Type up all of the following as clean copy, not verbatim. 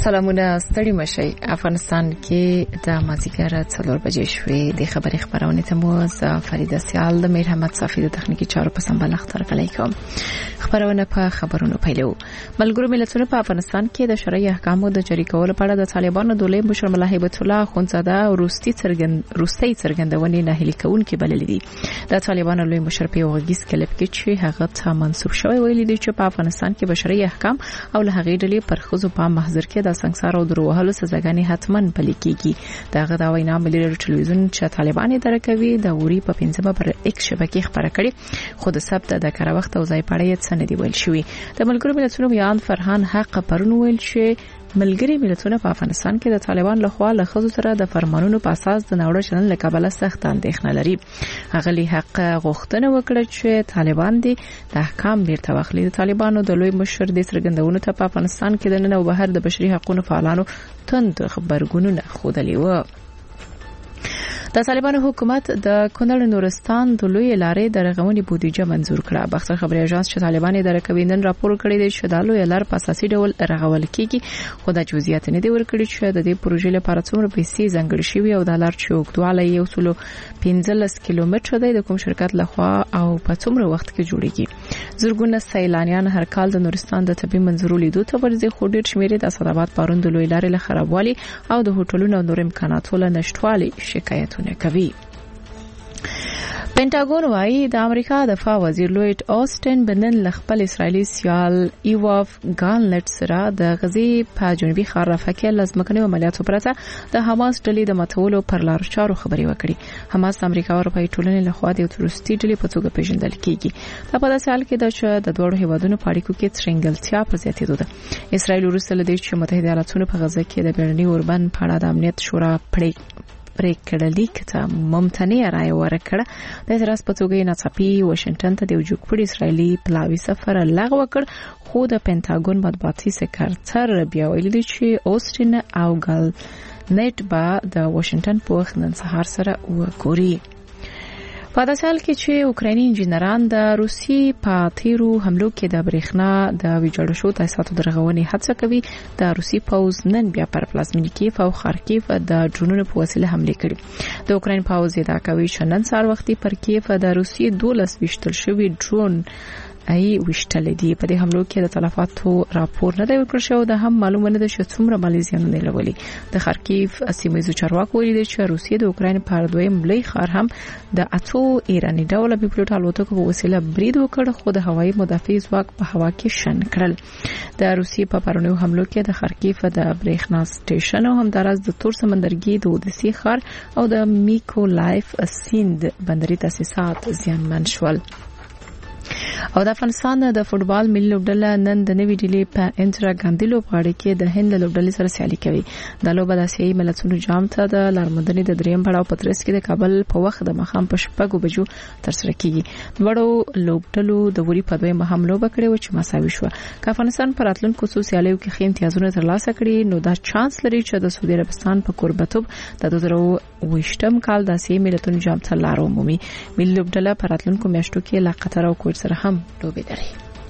سلامونه ستړي مشي. افغانستان کې د مازیګر 4 بجې شوې د خبري خبرونه ته مو ز فریده سیال د میر احمد صافی د تخنیکی چارو په سمبال اختر علیکم. خبرونه په خبرونو پیلو. ملګرو ملتونو په افغانستان کې د شرعي احکامو د جری کولو په اړه د طالبانو د لوی مشر ملا هیبت الله اخوندزاده روسي څرګندونې نه هلي کونکي بللې دي. د طالبانو لوی مشر په وګیس کلب کې چې هغه ته منسوب شوی ویلي دی چې په افغانستان کې بشري احکام او له هغې ډلې پر خزو په محضر کې د سنگسار او دروهلو سزاګانې حتمن پلي کیږي. دغه دا وینا ملي ټلویزیون چې طالبان اداره کوي د اوري په 15 پر ایکس شبکې خبره کړې، خو د سبت د کار وخت او ځای پړې سند ویل شوی. د ملګرو ملتونو بیان فرهان حق پرون ویل چې ملګری ملتونه په افغانستان کې د طالبان لخوا له خزو سره د فرمانونو په اساس د نوړ چنل لکابل سخت اندېښنه لري. هغه حق غوښتنه وکړه چې طالبان دي د احکام بیرته واخلي. د طالبانو د لوی مشر د څرګندونو ته په افغانستان کې د نن او بهر د بشري حقوقو فعالانو تند خبرګونونه خوده و. د طالبانو حکومت د کونړ نورستان د لوی لارې د رغونې بودیجه منزور کړه. باختر خبري اژانس چې طالبان اداره کوي نن راپور کړی دی چې د لوی لار په اساسي ډول رغول کیږي، خو د جزئیات نه دی ورکړي چې د دې پروژې لپاره څومره پیسې ځانګړې شوي او د لار چې اوږدوالی 115 کیلومتره دی د کوم شرکت لخوا او په څومره وخت کې جوړیږي. زرګونه سیلانیان هر کال د نورستان د طبي منظرو لیدو ته ورځي، خو ډیر شمېر د اسداباد پارون د لوی لارې له خرابوالي او د هوټلونو او نور امکاناتو له نشټوالي شکایتونه کوي. پینټاګون وايي د امریکا دفاع وزیر لوید آستن بنن ل خپل اسرایلی سیال ایواف ګانلټ سره د غزي په جنوبي خار رفح کې لازمکنه عملیاتو پرته د حماس ډلې د متولو پر لار چارو خبري وکړي. حماس د امریکا او اروپای ټولنې له خوا د تروریستي ډلې په توګه پیژندل کیږي. په داسې حال کې د دوه هیوادونو په اړیکو کې څرنګلتیا په زیاتېدو ده. اسرایل وروسته له دې چې متحده ایالاتونو په غزه کې د بیرني اوربن په اړه د امنیت شورا پریکړه ته ممتنع رائے ورکړه، د اعتراض په توګه ناڅاپي واشنگټن ته د جوړ اسرایلی پلاوی سفر لغوه کړ، خو د پینټاګون مطبوعاتي سکرټر بیا ویلي چې اوستن او ګالنټ به د واشنگټن په وخت نن سهار سره وګوري. په داسې حال کې چې اوکرایني انجنیران د روسي په تیرو حملو کې د برېښنا د ویجاړ شو تاسیساتو د رغونې هڅه کوي. د روسي پوز نن بیا پر پلازمینیک کیف او خارکیف د ډرونونو په وسیله حمله کړې. د اوکراین پوز ادعا کوي چې نن سهار وختي پر کیف د روسي 12 وشتل شوی ډرون وشتل دي. په دې حملو کې د تلفاتو راپور نه دی ورکړل شوی. د هم معلومه نه ده چې څومره مالیزیانو نه لولي. د خارکیف سیمایي چارواکو ویلي چې روسیه د اوکراین په دویم لوی خار هم د اتو ایرانی ډول بیپلوټ الوتکو په وسیله برید وکړ، خو د هوایي مدافع ځواک په هوا کې شن کړل. د روسیې په پرونیو حملو کې د خارکیف د برېښنا سټیشن او همدارس د تور سمندرګي د اودسی خار او د میکولایف سیند بندري تاسیسات زیانمن شول. او د افغانستان د فوټبال ملي لوبډله نن د نوې ډیلي په انټرا ګاندي لوبغاړي کې د هند لوبډلې سره سیالي کوي. د لوبه د آسیایي ملتونو جام ته د لارمندنې د دریم پړاو په ترڅ کې د کابل په وخت د مخام په 6 بجو ترسره کیږي. وړو لوبډلو د وری په دویم هم لوبه کړې و چې مساوي شو. که افغانستان پر راتلونکو څو سیالیو کې ښه امتیازونه ترلاسه کړي، نو دا چانس لري چې د سعودي عربستان په کوربتوب د 2020 کال د آسیایي ملتونو جام ته لار ومومي. ملي لوبډله پر راتلونکو میاشتو کې له قطر او کویت سره هم لوبې لري.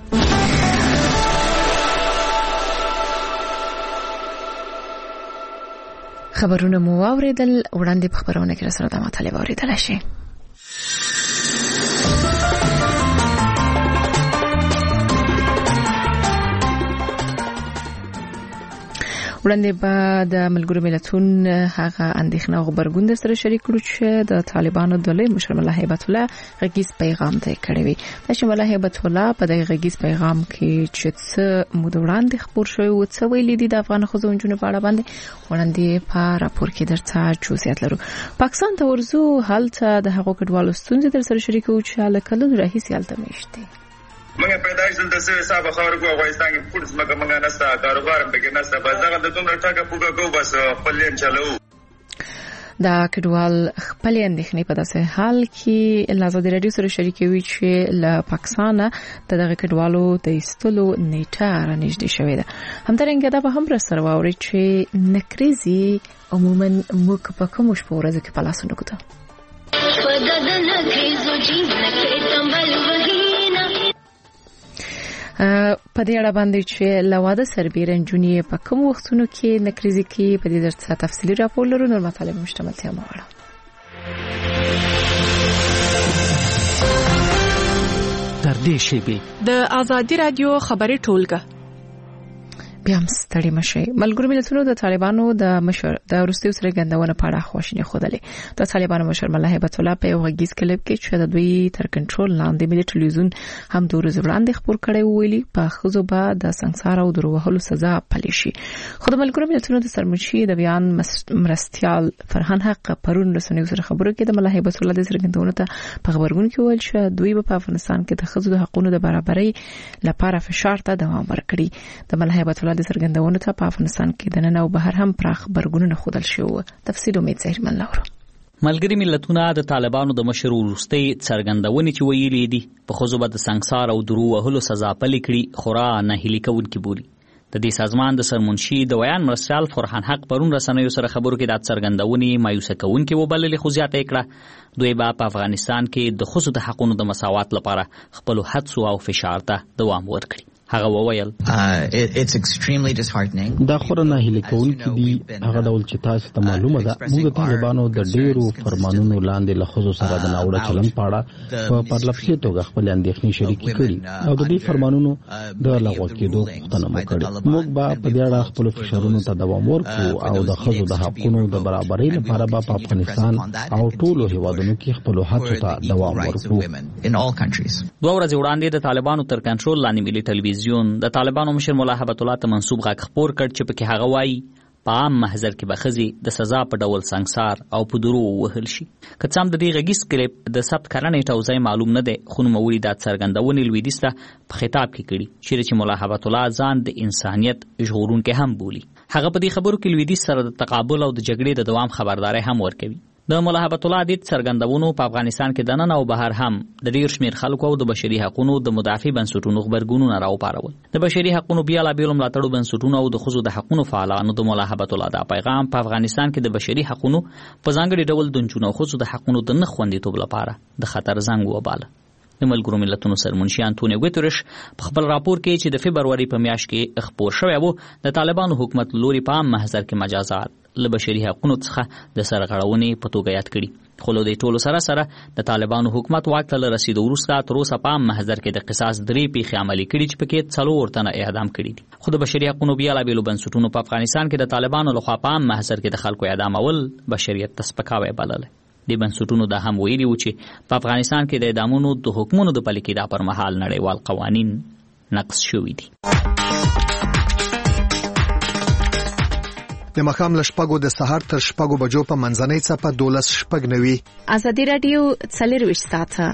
خبرونه مو واوریدل، وړاندې په خبرونه کې سره د مطالعه واوریدل شي. وړاندې به د ملګرو ملتونو هغه اندېښنه او خبرګون سره شریک کړو چې د طالبانو د لوی مشر ملا هیبت الله غږیز پیغام ته کړی وي. د ملا هیبت الله په دغه غږیز پیغام کې چې څه مو وړاندې خبر شوی او څه ویلي دي د افغان خزو جنونو په اړه باندې وړاندې په راپور کې درته جزئیات لرو. پاکستان ته ورزو حالت د هغو کډوالو ستونزې در سره شریکو چې لکه راهیسې حالت مشته. منګه پیدایش دلته سه حساب خبرو کو افغانستان کې پولیس مګه منګه نستا کاروبار به نستا بس دغه د دومره ټاګه پوګه کو بس خپل چلو. دا کډوال خپل اندېښنې په داسې حال کې لازم رادیو سره شریکوي چې له پاکستان دغه کډوالو د استلو نیټه رانیږدې شوې ده. همدارنګه دا به هم سره واوري چې نکریزي عموما موږ په کوم شپه ورځ کې پلاسونه کوته. په دې اړه باندې چې لواده سربېره جنونی په کوم وختونو کې نکریزي کې په دې درته تفصیلی راپور لرو نور مطالب مشتملتیا موړه تر دې شی به د ازادي رادیو خبري ټولګه بیا هم ستړي مشي ملګرو ملتونو د طالبانو د مشر د روسي سره غندونه په اړه خواشیني خوده د طالبانو مشر ملا هیبت الله په یو غږیز کلیپ کې چې د دوی تر کنټرول لاندې ملي ټلویزیون هم د ورځ وړاندې خبر کړي ویلي په خزو به د سنگسار او دروهلو سزا پلي شي خو د ملګرو ملتونو د سرمنشي د بیان مرستيال فرهان حق پرون رسنیو سره خبرو کې د ملا هیبت الله د سره غندونه ته په خبرګون کې ویل چې دوی په افغانستان کې د خزو د حقوقو د برابرۍ لپاره فشار ته دوام ورکړي د ملا هیبت الله د سرګندونه ته په افغانستان کې د نن او بهر هم پراخ برګونونه خودل شو تفصیل امید زهرمن لورو ملګری ملتونه د طالبانو د مشر وروستي څرګندونې چې ویلې دي په خوځوبه د سنگسار او درو وهلو سزا پلي کړي خورا نه هلي کوونکي بولي د دې سازمان د سرمنشي د بیان مرستيال فرهان حق پرون رسنیو سره خبرو کې د څرګندونې مایوسه کوونکي وبللې خو زیاته کړه دوی په افغانستان کې د خصوصي د حقوقو د مساوات لپاره خپل هڅو او فشار ته دوام ورکړي هغه وویل it's extremely disheartening دا خورنه هلي کوونکي دي هغه ډول چې تاسو ته معلومه ده موږ طالبانو د ډیرو فرمانونو لاندې له خصوصي سره د ناوړه چلن پاړه په پرلپسې توګه خپل اندېښنې شریکې کړي او د دې فرمانونو د لغوه کېدو غوښتنه وکړه موږ به په دې اړه خپل فشارونو ته دوام ورکړو او د خصوصي د حقوقو د برابرۍ لپاره په افغانستان او ټولو هیوادونو کې خپل هڅو ته دوام ورکړو دوه ورځې وړاندې د طالبانو تر کنټرول لاندې ملي ټلویزیون د طالبانو مشر ملا هیبت الله ته منسوب غږ خبر کړ چې پکې هغه وایي په عام محضر کې به خزي د سزا په ډول سنگسار او په درو وهل شي که څم د دې غږیز کلیپ د ثبت کړنې ټاوزای معلوم نه دی خو نوموړي د څرګندونې لویدیسته په خطاب کې کړي چې ملا هیبت الله ځان د انسانيت ژغورونکي هم بولي هغه په دې خبرو کې لویدیس سره د تقابل او د جګړې د دوام خبرداري هم ورکوي د ملا هیبت الله د څرګندونو په افغانستان کې د نن او بهر هم د ډیر شمیر خلکو او د بشري حقوقو د مدافع بنسټونو خبرګونونه راوپارول د بشري حقوقو بیا لا بیل ملاتړو بنسټونو او د خصوصي د حقوقو فعالانو د ملا هیبت الله د پیغام په افغانستان کې د بشري حقوقو په ځانګړي ډول د چونو خصوصي د حقوقو د نه خوندیتوب لپاره د خطر زنګ وباله د ملګرو ملتونو سرمنشي انټونیو ګوتریش په خپل راپور کې چې د فبرवरी په میاشت کې خبر شوی وو د طالبانو حکومت لوري په عام محضر کې مجازات له بشري حقوقو څخه د سرغړونې په توګه یاد کړي خو له دې ټولو سره د طالبانو حکومت واک ته رسیدو وروسته تر اوسه په عام محضر کې د قصاص درې پیښې عملي کړي چې پکې 4 تنه اعدام کړي دي خو د بشري حقوقو بیا لا بیلو بنسټونو په افغانستان کې د طالبانو لخوا په عام محضر کې د خلکو اعدامول بشریت ته سپکاوی بلل د بنسټونو د هم ویلي و چې په افغانستان کې د اعدامونو د حکمونو د پلي کېدا پر مهال نړیوال قوانین نقض شوي دي د مخام لشپګو د سحر تر شپګو بجو په منځنۍ څپه 12:09 ازادي رادیو څلرويش ساعته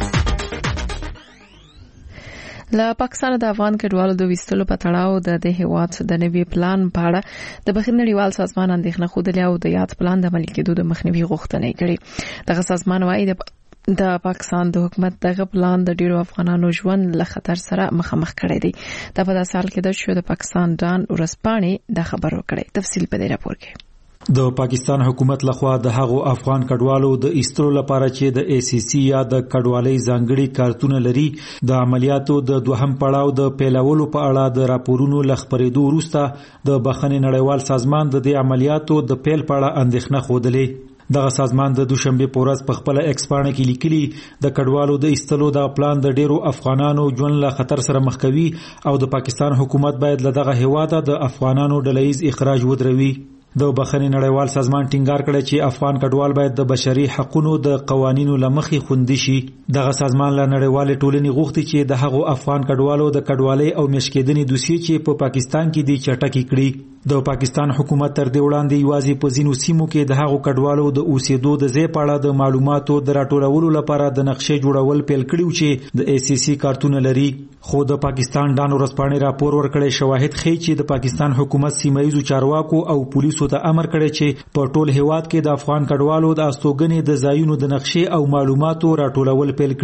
له پاکستان د افغان کډوالو د وستلو په تړاو د هیواد د نوي پلان په اړه د بخښنړیوال سازمان اندېښنه خوده او د یاد پلان د عملي کېدو د مخنیوي غوښتنه کړې دغه سازمان وايي د پاکستان د حکومت دغه پلان د ډیرو افغانانو ژوند له خطر سره مخامخ کړی دی د په داسې حال کې د شو د پاکستان ډان ورسپانې د خبرو کړي تفصیل په دې راپور کې د پاکستان حکومت لخوا د هغو افغان کډوالو د ایستلو لپاره چې د ACC یا د کډوالۍ ځانګړي کارتونه لري د عملیاتو د دوهم پړاو د پیلولو په اړه د راپورونو لخبرېدو وروسته د بخښنې نړیوال سازمان د دې عملیاتو د پیل په اړه اندېښنه خوده دغه سازمان د دوشنبه په ورځ په خپل ایکس پاڼه کې لیکلي د کډوالو د ایستلو د پلان د ډیرو افغانانو ژوند له خطر سره مخ کوي او د پاکستان حکومت باید له دغه هیواده د افغانانو ډلهیز اخراج ودروي د بخښنې نړیوال سازمان ټینګار کړی چې افغان کډوال باید د بشري حقوقو د قوانینو لمخې خوندي شي دغه سازمان له نړیوال ټولنې غوښتي چې د هغو افغان کډوالو د کډوالۍ او مشکېدنې دوسیې چې په پاکستان کې دي چټکې کړي د پاکستان حکومت تر دې وړاندې یوازې په ځینو سیمو کې د هغو کډوالو د اوسېدو د ځای په اړه د معلوماتو د راټولولو لپاره د نقشې جوړول پیل کړي چې د ACC کارتونه لري خو د پاکستان ډان ورسپانې راپور ورکړی شواهد ښیي چې د پاکستان حکومت سیمایي چارواکو او پولیسو ته امر کړی چې په ټول هیواد کې د افغان کډوالو د استوګنې د ځایونو د نقشې او معلوماتو راټولول پیل کړي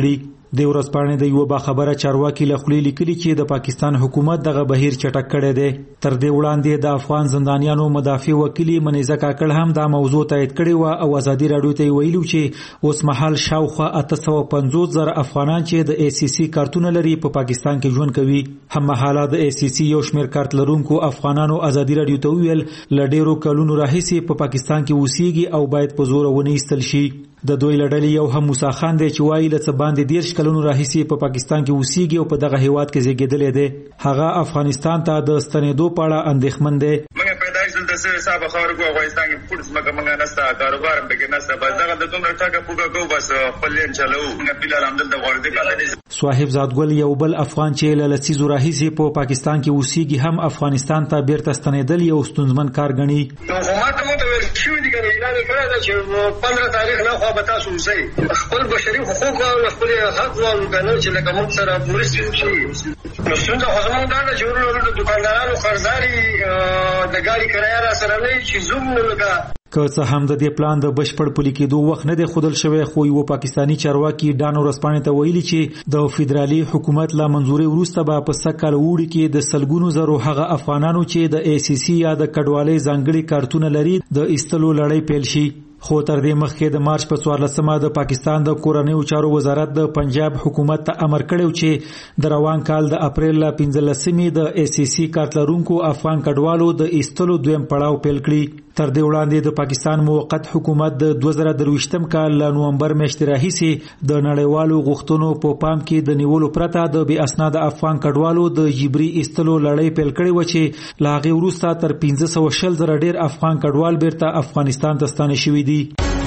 د ورځپاڼې د یو باخبره چارواکي له خولې لیکلي چې د پاکستان حکومت دغه بهیر چټک کړی دی. تر دې وړاندې د افغان زندانیانو مدافع وکیل منیزه کاکړ هم دا موضوع تایید کړې و او ازادي راډیو ته ویلو چې اوس مهال شاوخوا 850,000 افغانان چې د ACC کارتونه لري په پاکستان کې ژوند کوي. هم مهاله د ACC یو شمېر کارت لرونکو افغانانو ازادي راډیو ته ویل ل ډېرو کلونو راهیسې په پاکستان کې اوسېږي او باید په زور ونه ایستل شي. د دوی لړلې یو هم موسی خان دی چې وایي له څه باندې 10 کلونو راهیسې په پاکستان کې اوسېږي او په دغه هیواد کې زیږېدلی دی. هغه افغانستان ته د ستنېدو په اړه اندېښمن دی. موږ پیدایش دلته سره حساب خبر کو افغانستان کې پولیس موږ نسته کاروبار هم پکې نسته بس دغه د دومره ټاکه پوګه کو بس خپل لین چلو موږ بلال همدلته غوړې کړل. صاحب زادګل یو بل افغان چې له لسیزو راهیسې په پاکستان کې اوسېږي هم افغانستان ته بیرته ستنېدل یو ستونزمن کار ګڼي. حکومت مو ته ویل شوي دي چې اعلان کړی دی چې 15 تاریخ نه خو به تاسو اوسئ خپل بشري حقوق او خپل حق او قانون چې لکه موږ سره مرسته وشي. نو څنګه خو زموږ دا چې ورته دکاندارانو قرضداري د ګاډي کرایه را سره نه چې زوم نه لګا که څه هم د دې پلان د بشپړ پلي کېدو وخت نه دی ښودل شوی خو یو پاکستاني چارواکي ډان ورځپاڼې ته ویلي چې د فدرالي حکومت له منظوري وروسته به په سږ کال اوړي کې د سلګونو زرو هغه افغانانو چې د ACC یا د کډوالۍ ځانګړي کارتونه لري د ایستلو لړۍ پیل شي. خو تر دې مخکې د مارچ په 14مه د پاکستان د کورنیو چارو وزارت د پنجاب حکومت ته امر کړی چې د روان کال د اپریل ل 15مې د ACC کارت لرونکو افغان کډوالو د ایستلو دویم پړاو پیل کړي. تر دې وړاندې د پاکستان موقت حکومت د 2023م کال ل نومبر میاشتې راهیسې د نړیوالو غوښتنو په پام کې د نیولو پرته د بې اسناده افغان کډوالو د جبري ایستلو لړۍ پیل کړې و چې له هغې وروسته تر 1520 زره ډېر افغان کډوال بیرته افغانستان ته ستانه شوي دي.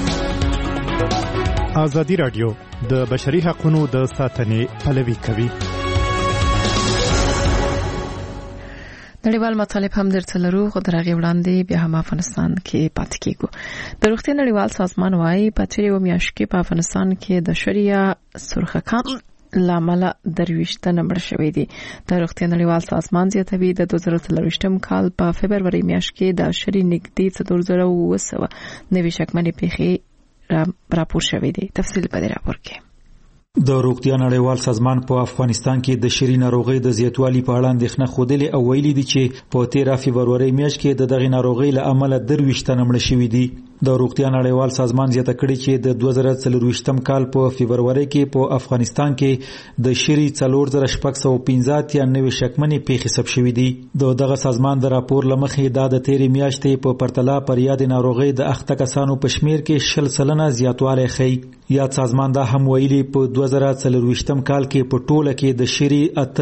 ازادي راډیو د بشري حقوقو د ساتنې پلوي کوي. نړیوال مطالب هم درته لرو خو درغه وړاندې بیا هم افغانستان کې پاتې کیږو. د روغتیا نړیوال سازمان وايي په تیرو میاشتو کې په افغانستان کې د شریعه سرخکان لامل درويشتنه مړ شوې دي. د روغتیا نړیوال سازمان زیاتوي د 2023م کال په فبرवरी میاشت کې د شری نږدې 4200 نوي شکمنې پیښې راپور شوې دي. تفصیل په دې راپور کې. د روغتیا نړیوال سازمان په افغانستان کې د شری ناروغي د زیاتوالي په اړه اندېښنه خوده او ویلي دي چې په 13 فبرवरी میاشت کې د دغه ناروغي له امله 23 تنه مړ شوي دي. د روغتیا نړیوال سازمان زیاته کړي چې د 2024م کال په فبرवरी کې په افغانستان کې د شری 4615 یا نوې شکمنې پیښې ثبت شوې دي. دغه سازمان د راپور لمخې د 13 میاشتې په پرتله پر یاد ناروغي د اخته کسانو په شمیر کې 10% زیاتوالی ښیي. یاد سازمان دا هم ویلي په 2024م کال کې په ټوله کې د شری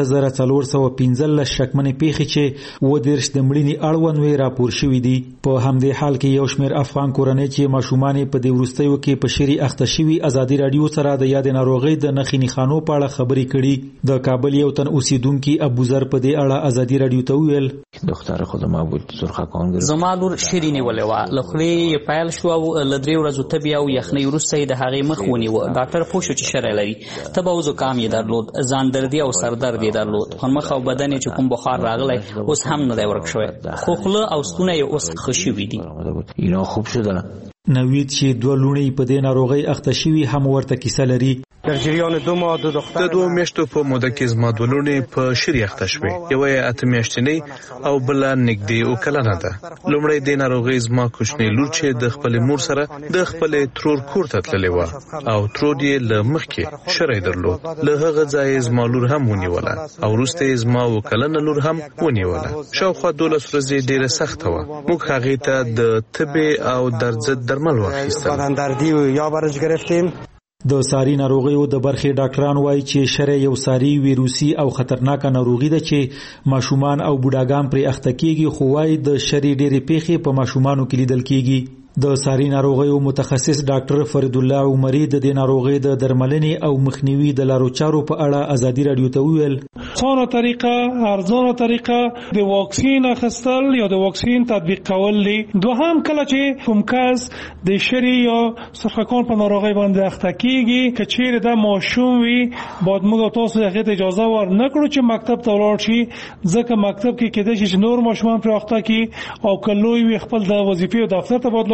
8415 شکمنې پیښې چې ودرش د مړینې اړوند راپور شوې دي. په همدې حال کې یو شمیر افغان کورنۍ چې ماشومان په دې وروستیو کې په شری اخته شوي ازادي رادیو سره د یاد ناروغي د نښې نښانو په اړه خبرې کړي. د کابل یو تن اوسیدونکو ابوذر په دې اړه ازادي رادیو ته ویل دختر خودم بود سرخکان گرفت. زما لور شری نیولې و لخري پایل شو او لدري ورځو تبي او یخنۍ وروسته د هغې مخ ونیو. ډاکټر پوښتنه چې شری لري تبه او زکام یې درلود ځان دردي او سر درد یې درلود. خو مخ او بدن چې کوم بخار راغلی اوس هم نه دی ورک شوی. خوخله او ستونه یې اوس خوشوي دي. اینا خوب شده. نوید چې دوه لونې په دې ناروغي اخته شوي هم ورته کیسه لري. در جریان 2 ماه د دختر د 2 میاشتو په موده کې زما د لونې په شری اخته شوې. یو یې 8 میاشتنی او بل نږدې او کلنه ده. لومړی د ناروغي زما کوچنی لور چې د خپل مور سره د خپل ترور کور ته تللې و او ترور یې له مخکې شری درلود. له هغه ځای زما لور هم ونیوله او وروسته زما او کلنه لور هم ونیوله. شاوخوا 12 ورځې ډیره سخته و. موږ هغه ته د طب او درد ضد درمل واخیستل. بدن دردی یا برش گرفتیم. د ساري ناروغیو د برخې ډاکټران وایي چې شری یو ساري ویروسي او خطرناک ناروغي ده چې ماشومان او بوډاګان پرې اخته کیږي. خو وایي د شری ډېرې پیښې په ماشومانو کې لیدل کیږي. د ساري ناروغیو متخصص ډاکټر فرید الله عمری د دې ناروغي د درملنې او مخنیوي د لارو چارو په اړه ازادي رادیو ته ویل څونه طریقه ارزانه طریقه د واکسین اخیستل یا د واکسین تطبیق کول دي. دوهم کله چې کوم کس د شری یا سرخکان په ناروغي باندې اخته کیږي که چیرې د ماشوم وي باید موږ تاسو ته اجازه ورنکړو چې مکتب ته ولاړ شي ځکه مکتب کې کېدای شي چې نور ماشومان پر اخته کی او کلوي خپل د وظیفې او دفتر ته باید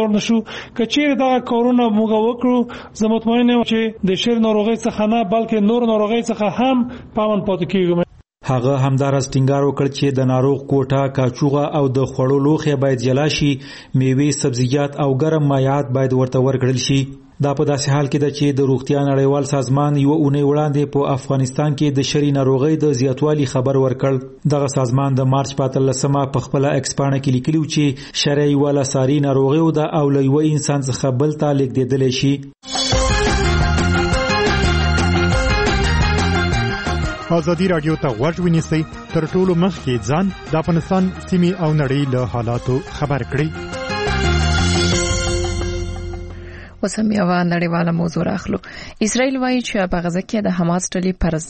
کنټرول نشو. کچېر دا کورونه موږ وکړو زه مطمئن یم چې د شری ناروغي څخه نه بلکې نور ناروغي څخه هم پامن پاتې کیږي. هغه همدارس ټینګار وکړ چې د ناروغ کوټه، کاچوغه او د خوړو لوښي باید جلا شي، میوې، سبزیجات او ګرم مایعات باید ورته ورکړل شي. دا په داسې حال کې ده چې د روغتیا نړیوال سازمان یو اونۍ وړاندې په افغانستان کې د شری ناروغي د زیاتوالي خبر ورکړ. دغه سازمان د مارچ 14مه په خپل ایکسپانه کې لیکلي چې شری ولا ساري ناروغي او د اولوي انسان څخه بل ته لیږدېدل شي. ازادي رادیو ته غوږ ونیسئ، تر ټولو مخکې ځان د افغانستان سیمې او نړۍ له حالاتو خبر کړئ. وسم یو نړیواله موضوع راخلو. اسرائیل وایي چې په غزه کې د حماس ډلې پر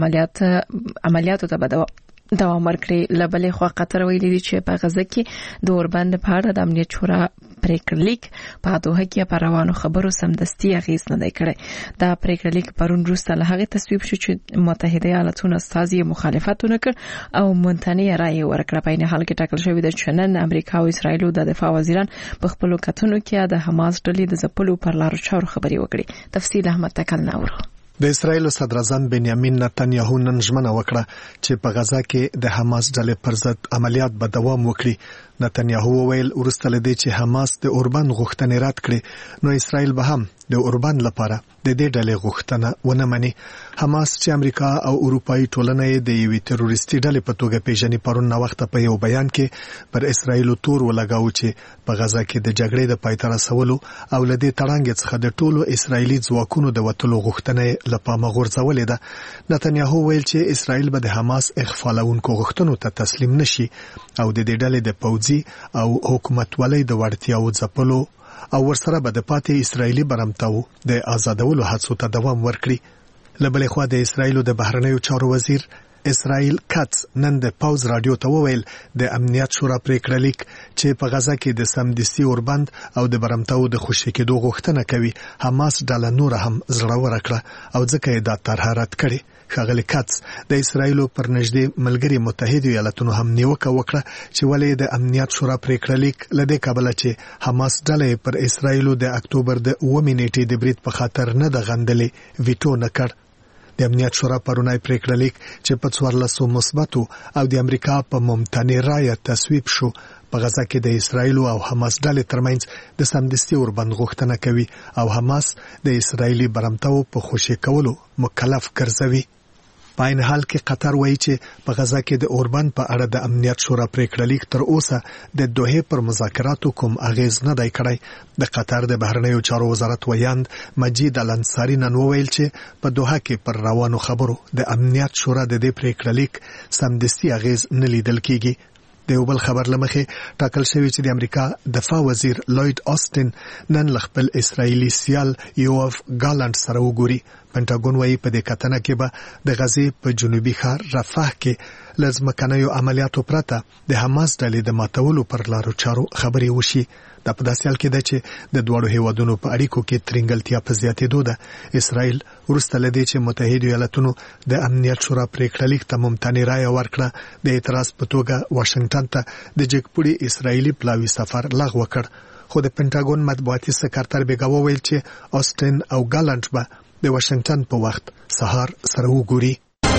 ضد عملیاتو ته دوام ورکړي. لبلې خوا قطر ویلي دي چې په غزه کې د اوربند په اړه د امنیت شورا پریکړه لیک په دوه کې پر روانو خبرو سمدستي اغیز نه دی کړی. دا پریکړه لیک پرون وروسته له هغه تصویب شو چې متحده ایالاتونو استازي مخالفت وکړ او مونتنی رائے ورکړه. په این حال کې ټاکل شوی د چنن امریکا او اسرائیل د دفاع وزیران په خپل کتنو کې د حماس ډلې د ځپلو پر لارو چارو خبري وکړي. تفصیل احمد تکل ناورو. د اسرائیل صدر اعظم بنیامین نتنیاهو نن ژمنه وکړه چې په غزا کې د حماس ډلې پر ضد عملیات به دوام وکړي. نتنیاهو وویل وروسته له دې چې حماس د اوربند غوښتنې رد کړې نو اسرائیل به هم د اوربند لپاره د دې ډلې غوښتنه ونه مني. حماس چې امریکا او اروپאי ټولنه یې د یوې تروریستي ډلې په توګه پیژني پرون وخت په یو بیان کې پر اسرائیل تور ولګاو چې په غزا کې د جګړې د پای ته رسولو او له دې تړانګ څخه د ټولو اسرائیلي ځواکونو د وټلو غوښتنه لپاره غورځولې ده. نتنیاهو ویل چې اسرائیل به د حماس اخفالونکو غوښتنو ته تسلیم نشي او د دې ډلې د پوځي او حکومتولۍ د وړتیاو ځپلو او ورسره به د پاتې اسرائیلي برمتاو د آزادولو هڅو ته دوام ورکړي. لبلې خوا د اسرائیل د بهرنیو چارو وزیر اسرائیل کاتس نن د پاوز رادیو ته وویل د امنیت شورا پریکړه لیک چې په غزا کې د سمدستي اوربند او د برمتاو د خوشی کېدو غوښتنه کوي حماس ډله نور هم زړور کړه او ځکه یې دا طرح رد کړي. ښاغلی کاتس د اسرائیل پر نږدې ملګری متحده ایالاتونو هم نیوکه وکړه چې ولې د امنیت شورا پریکړه لیک لدې کابل چې حماس ډله پر اسرائیل د اکتوبر د 9 نیټې د برید په خاطر نه د غندلې ویټو نکړ. د امنیت شورا پرونی پریکړه لیک چې په 14 مثبتو او د امریکا په ممتنع رایه تصویب شو په غزا کې د اسرائیل او حماس ډلې ترمنځ د سمدستي اوربند غوښتنه کوي او حماس د اسرائیلي برمتاو په خوشی کولو مکلف ګرځوي. په این حال کې قطر وایي چې په غزا کې د اوربند په اړه د امنیت شورا پریکړه لیک تر اوسه د دوحه پر مذاکراتو کوم اغیز نه دی کړی. د قطر د بهرنیو چارو وزارت ویاند مجید الانصاری نن وویل چې په دوحه کې پر روانو خبرو د امنیت شورا د دې پریکړه لیک سمدستي اغیز نه لیدل کیږي. د یو بل خبر لمخې ټاکل شوی چې د امریکا دفاع وزیر لوید آستن نن خپل اسرائیلي سیال یوف ګالانت سره وګوري. پنټاګون وايي په دې کتنه کې به د غزې په جنوبي ښار رفح کې لزمکنیو عملیاتو پرته د حماس ډلې د ماتولو پر لارو چارو خبرې وشي. دا په داسې حال کې ده چې د دوړو هیوادونو په اړیکو کې ترنګلتیا په زیاتېدو ده. اسرائیل وروسته له دې چې متحده ایالاتونو د امنیت شورا پریکړه لیک ته ممتنع رایه ورکړه د اعتراض په توګه واشنگټن ته د جګپوړي اسرائیلي پلاوي سفر لغوه کړ. خو د پنټاګون مطبوعاتي سکرټر بیګا وویل چې آستن او ګالانت به د واشنگټن په وخت سهار سره وګوري.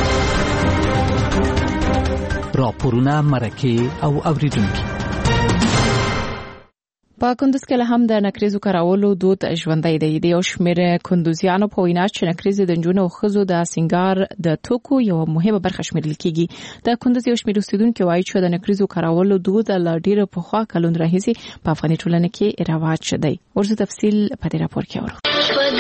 راپورونه مرکه او اوریدونکو. په کندوز کې هم د نکریزو کارولو دود ژوندۍ دی. د یو شمېر کندوزیانو په وینا چې نکریز د نجونو او ښځو د سنگار د توکو یو مهمه برخه شمیرل کیږي. د کندوز یو شمېر اوسیدونکو وایي چې د نکریزو کارولو دود له ډیره پخوا کلونو راهیسې په افغاني ټولنه کې رواج دی. ورته تفصیل په دې راپور کې اورو.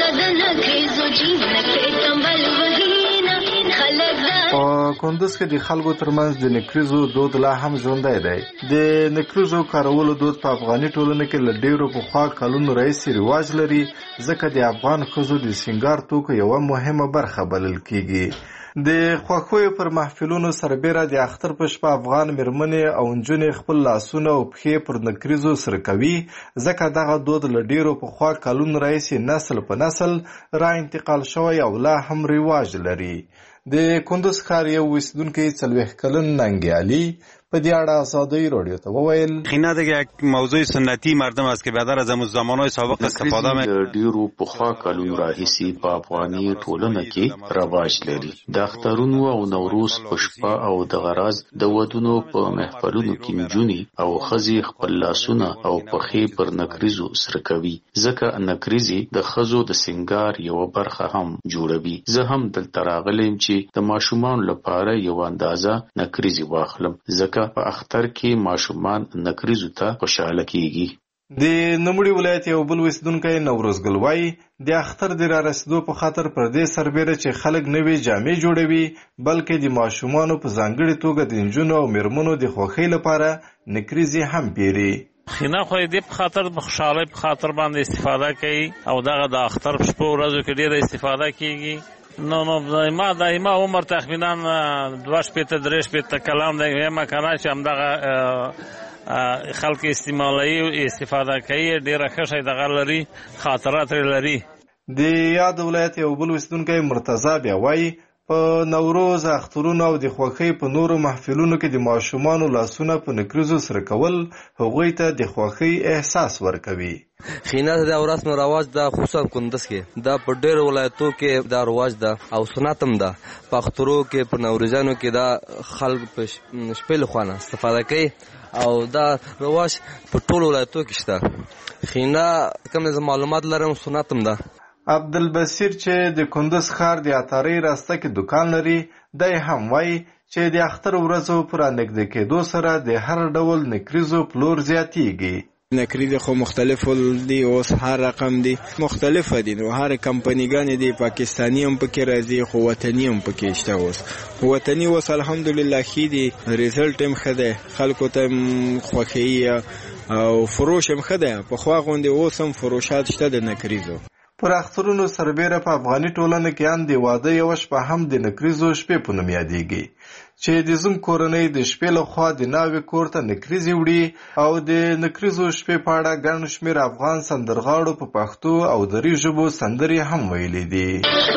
په کندوز کې د خلکو ترمنځ د نکریزو دود لا هم ژوندی دی. د نکریزو کارولو دود په افغاني ټولنه کې له ډیرو پخوا کلونو راهیسې رواج لري ځکه د افغان ښځو د سنگار توکو یوه مهمه برخه بلل کیږي. د خوښیو پر محفلونو سربیره د اختر په شپه افغان میرمنې او نجونې خپل لاسونه او پښې پر نکریزو سره کوي ځکه دغه دود له ډیرو پخوا کلونو راهیسې نسل په نسل را انتقال شوی او لا هم رواج لري. د کندوز ښار یو اوسیدونکی 40 کلن ننګي علي په دې اړه آزادی رادیو ته وویل خینا دیگه یک موضوع سنتی مردم است که بیادر از زمانهای سابق استفاده می ډیرو پخوا کلونو راهیسي په افغاني ټولنه کې رواج لري. د اخترونو او نوروز په شپه او د غراز د ودونو په محفلونو کې نجونې او ښځې خپل لاسونه او پښې پر نکریزو سره کوي، ځکه نکریزې د ښځو د سنگار یو برخه هم جوړوي. زه هم دلته راغلم چې د ماشومان لپاره یو اندازه نکریزې واخلم، ځکه په اختر کې ماشومان نکریزو ته خوشاله کیږي. د نوموړي ولایت یو بل اوسیدونکی نوروز ګل وایي د اختر د را رسیدو په خاطر پر دې سربیره چې خلک نوې جامې جوړوي، بلکې د ماشومانو په ځانګړې توګه د نجونو او میرمنو د خوښۍ لپاره نکریزې هم پیري. خینا خو دې په خاطر په خوشحالۍ په خاطر باندې استفاده کوي او دغه د اختر په شپو ورځو کې ډېره استفاده کیږي. نو دایما عمر تقریبا 2 شپېته 3 شپېته کلام دی یم کنه چې همدغه خلک استفاده کوي، ډېره ښه شی دغه لري، خاطرات لري. د یاد ولایت یو بل اوسیدونکی مرتضی بیا وایي په نوروز، اخترونو او د خوښۍ په نورو محفلونو کې د ماشومانو لاسونه په نکریزو سره کول هغوی ته د خوښۍ احساس ورکوي. خینا د رسم رواج ده، خصوصا کندز کې دا په ډېرو ولایتو کې دا رواج ده او سنت هم ده. په اخترو کې په نوروزانو کې دا خلک په شپې له خوا استفاده کوي او دا رواج په ټولو ولایتو کې شته. خینا کوم معلومات لرم سنت هم ده. عبدالبصیر چې د کندز ښار د عطاري راسته کې دکان لري، دی هم وایي چې د اختر ورځو پر نږدې کېدو سره د هر ډول نکریزو پلور زیاتیږي. نکریز خو مختلف دي، اوس هر رقم دي مختلف دي، نو هر کمپنیګان دي، پاکستانی هم پکې راځي خو وطني هم پکې شته. اوس وطني اوس الحمدلله ښه دي، ریزلټ هم ښه دی، خلکو ته خوښي او فروش هم ښه دی. پخوا غوندې اوس هم فروشات شته د نکریزو. پر اخترونو سربیره په افغاني ټولنه کې هم د واده یوه شپه هم د نکریزو شپې په نوم یادېږي، چې د زوم کورنۍ د شپې لخوا د ناوې کور ته نکریزې وړي او د نکریزو شپې په اړه ګڼ شمېر افغان سندرغاړو په پښتو او دري ژبو سندرې هم ویلې دي.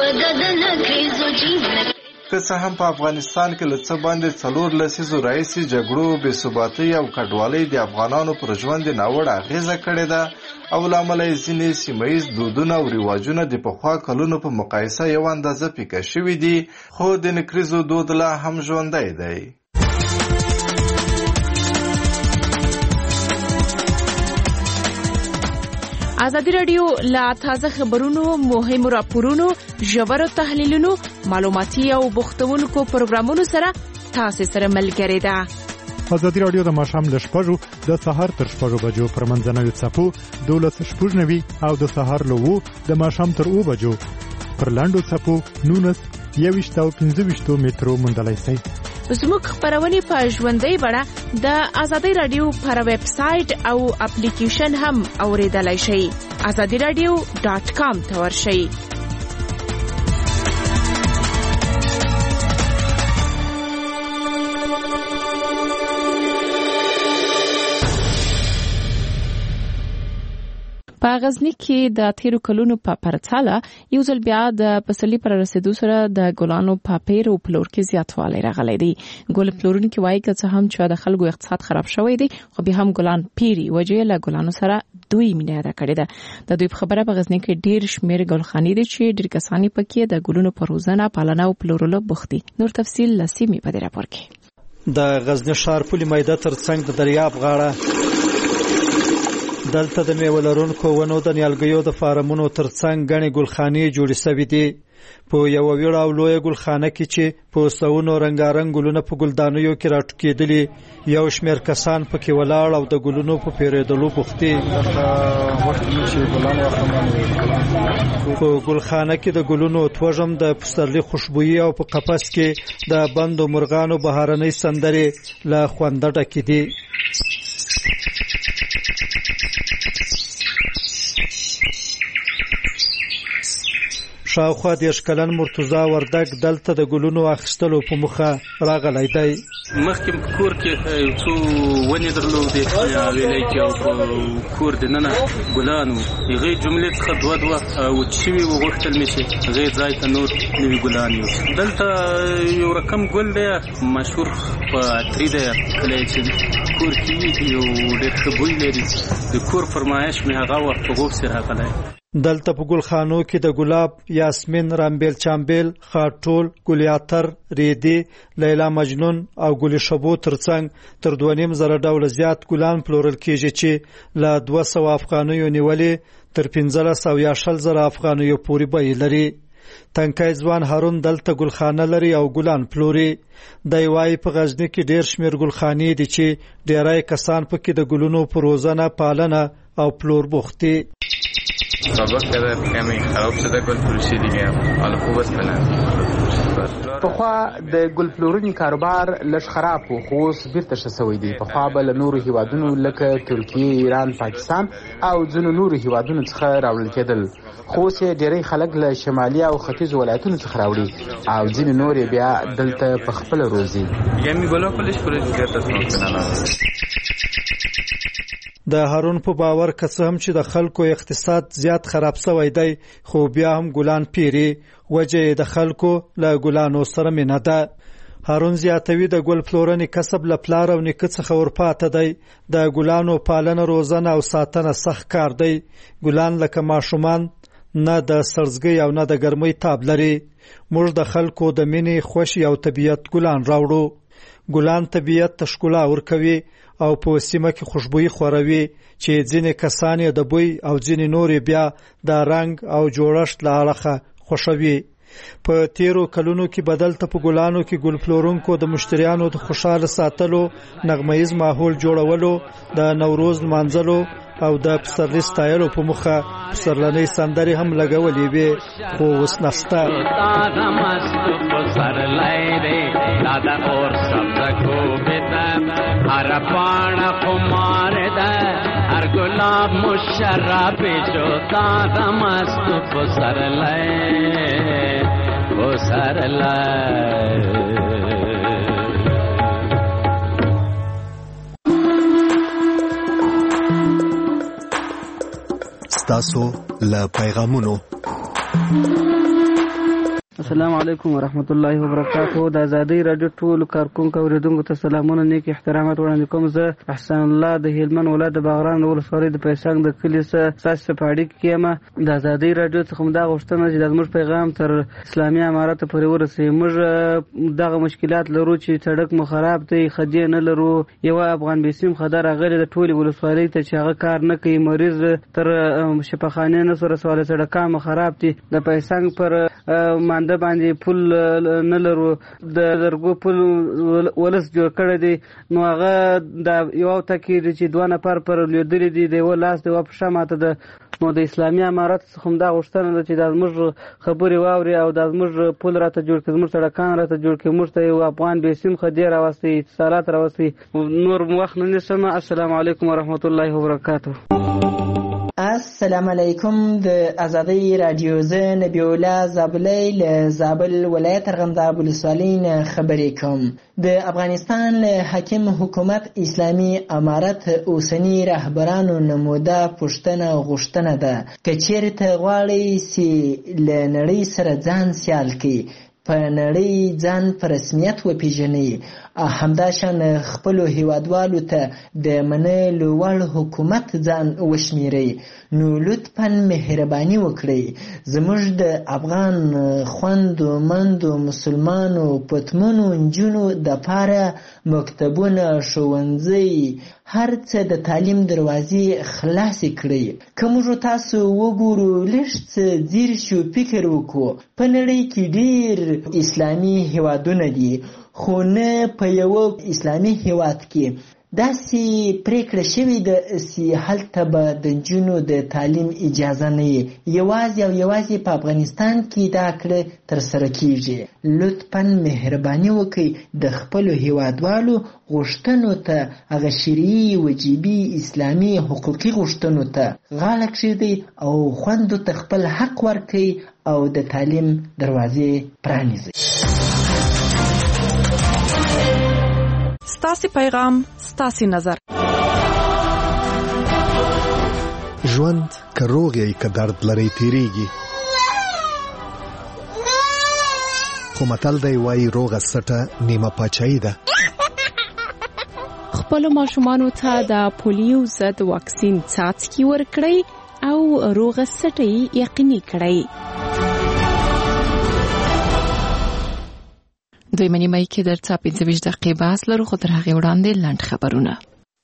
که څه هم په افغانستان کې له څه باندې 4 لسیزو راهیسې جګړو، بېثباتۍ او کډوالۍ د افغانانو پر ژوند ناوړه اغېزه کړې ده او له امله یې ځینې سیمه ییز دودونه او رواجونه د پخوا کلونو په مقایسه یو اندازه پیکه شوي دي، خو د نکریزو دود لا هم ژوندی دی. ازادي راډیو لا تازه خبرونو، مهمو راپورونو، ژورو تحلیلونو، معلوماتي او بوختونکو پروګرامونو سره تاسو سره ملګری ده. ازادي راډیو د ماښام له 6 د سهار تر 6 بجو پر منځنوي څپو 12:09 او د سهار له 2 د ماښام تر 2 بجو پر لاندو څپو 19 او 15 مترو موندلای شئ. زموږ خبرونه په ژوندۍ بڼه د ازادي راډیو پر ویب سټ او اپلیکیشن هم اوریدلای شئ. azadiradio.com ته ورشئ. په غزنی کې د تیرو کلونو په پرتله یو ځل بیا د پسرلي پر رسیدو سره د ګلانو په پیرو پلور کې زیاتوالی راغلی دی. ګل پلورونکي وایي که څه هم چې د خلکو اقتصاد خراب شوی دی، خو بیا هم ګلان پیري، وجه له ګلانو سره دوی مینه ادا کړې ده. د دوی په خبره په غزنی کې ډیر شمیر ګلخانې دي چې ډیر کسان پکې د ګلونو په روزنه، پالنه او پلورلو بوخت دي. نور تفصیل لسیمي په دې راپور کې. د غزنی ښار پولي میده ترڅنګ د دریاب غاړه دلته د میوه لرونکو ونو د نیالګیو د فارمونو ترڅنګ غني ګلخانې جوړې شوې دي. په یو ویړه او لوی ګلخانه کې چې په سونو رنگارنګ ګلونه په ګلدانیو کې راټوکېدلي، یو شمېر کسان پکې ولاړ او د ګلونو په پیریدلو بوخت دي. په ګلخانه کې د ګلونو توژم د پسرلي خوشبويي او په قفس کې د بندو مرغانو بهارنۍ سندرې له خونده ډکې دي. شاوخوا 10 کلن مرتضی وردګ دلته د ګلونو اخیستلو په مخه راغلی دی. مخکې کور کې یو څو ونې درلودې ویلې چې کور د ننه ګلان وو هغې جملې څخه دوه وچ شوي وغوښتل مې چې هغې ځای ته نور نوي ګلان یو دلته یو رقم ګل دی مشهور په عطري دی کله چې کور کې یو ډېر ښه بوی لري د کور فرمایش مې هغه وخت په غوږ سره راغلی. دلته په ګلخانو کې د ګلاب، یاسمین، رامبیل چامبیل، خاټول، ګل عطر، ریدي، لیلا مجنون او ګل شبو ترڅنګ تر 2.5 ډوله زیات ګلان پلورل کیږي چې له 200 افغانیو نیولې تر 1500 افغانیو پورې بیه لري. تنکای ځوان هارون دلته ګلخانه لري او ګلان پلوري. دی وايي په غزنی کې ډېر شمیر ګلخانې دي چې ډېری کسان پکې د ګلونو په روزنه، پالنه او پلور بوخت دي. سابق کرده کمی خراب شده گل فروشی دیگه حالا خوب است بلند. پخوا د ګل پلورنې کاروبار لږ خراب و خو اوس بیرته ښه سوی دی. پخوا به له نورو هیوادونو لکه ترکیه، ایران، پاکستان او ځینو نورو هیوادونو څخه راوړل کېدل خو اوس یې ډېری خلک له شمالي او ختیځو ولایتونو څخه راوړي او ځینې نور یې بیا دلته په خپله روزي. یعنی ګلا کلش پرې زیات اسمه د هارون په باور که څه هم چې د خلکو اقتصاد زیات خراب شوی دی خو بیا هم ګلان پیری وجه د خلکو له ګلانو سره مینه ده. هارون زیاتوي د ګل پلورنې کسب له پلار او نیکه څخه ورپاته دی. د ګلانو پالنه، روزنه او ساتنه سخت کار دی. ګلان لکه ماشومان نه د سرزګي او نه د ګرمۍ تاب لري. موږ د خلکو د مینې، خوښي او طبیعت ګلان راوړو. ګلان طبیعت ته ښکلا ورکوي او په سیمه کې خوشبويي خوروي چې ځینې کسان یې د بوی او ځینې نور بیا د رنگ او جوړښت له اړخه خوښوي. په تیرو کلونو کې بدلته په ګلانو کې ګل پلورونکو د مشتریانو د خوشاله ساتلو، نغمه‌یز ماحول جوړولو، د نوروز لمانځلو او د پسرلي ستایلو په مخه پسرلنۍ سندرې هم لګولې وې خو اوس نشته. हर पाण कुमार द हर गुलाब मुशर्रफ जो ताद मस्त पुसर ले ستاسو له پیغامونو. السلام علیکم ورحمت الله وبرکاته. د آزادۍ رادیو ټول کارکونکو اوریدونکو ته سلامونه، نیک احترامات وړاندې کوم. زه احسان الله د هلمند ولایت د باغران ولسوالۍ د پیسنګ د کلي څخه سپاړی کېما. د آزادۍ رادیو څخه دا غوښتنه چې د موږ پیغام تر اسلامي امارات پورې ورسي. موږ دغه مشکلات لرو چې سړک مو خراب دی، خدي نه لرو. یو افغان بیسیم خدای راغلی د ټولي ولسوالۍ ته چې هغه کار نه کوي. مریض تر شفاخانه نه سره سوال سړکام خراب دي. د پیسنګ پر مانده باندې پل نه لرو. د درګو پل ولس جوړ کړی دی نو هغه د یو تکي چې دوه نفر پر لیدل دي د ولاس د واپښه ماته د نو د اسلامي امارات څخه دا غوښتنه ده چې د موږ خبري واوري او د موږ پل راته جوړ کړي، موږ سړکان راته جوړ کړي، موږ ته یو افغان بیسیم خدای راوستي، اتصالات راوستي. نور وخت نه نشم. السلام علیکم ورحمت الله وبرکاته. السلام علیکم. د آزادۍ رادیو زه نبی الله زابلی له زابل ولایت ارغنداب ولسوالۍ نه خبرې کوم. د افغانستان له حاکم حکومت اسلامي امارت اوسنی رهبرانو نموده پوښتنه غوښتنه ده که چیرته غواړي چې له نړۍ سره ځان سیال کړي، په نړۍ ځان په رسمیت وپیژني، همداشان خپلو هیوادوالو ته د منلو وړ حکومت ځان وشمیري، نو لطفاً مهرباني وکړئ زموږ د افغان خویندو مندو مسلمانو پتمنو نجونو دپاره مکتبونه، ښوونځي، هر څه د تعلیم دروازې خلاصې کړئ. که موږ تاسو وګورو لږ څه ځیر شو فکر وکړو، په نړۍ کې ډېر اسلامي هیوادونه دي خو نه په یو اسلامي هیواد کې داسې پریکړه شوې ده چې هلته به د نجونو د تعلیم اجازه نه وي. یوازې او یوازې په افغانستان کې دا کړه ترسره کیږي. لطفاً مهرباني وکړئ د خپلو هیوادوالو غوښتنو ته، هغه شرعي وجیبي اسلامي حقوقي غوښتنو ته غاړه کښېږدئ او خویندو ته خپل حق ورکړئ او د تعلیم دروازې پرانیزي. ستاسو پیغام، ستاسو نظر. ژوند که روغ یې که درد لري تیریږي، خو متل دی وایي روغه سټه نیمه پاچاهي ده. خپل ماشومانو ته د پولیو ضد واکسین څاڅکي ورکړئ او روغه سټه یقیني کړئ. دوی منی مې کې درڅا 25 دقیقې بحث لرو، خو تر هغه وړاندې لنډ خبرونه.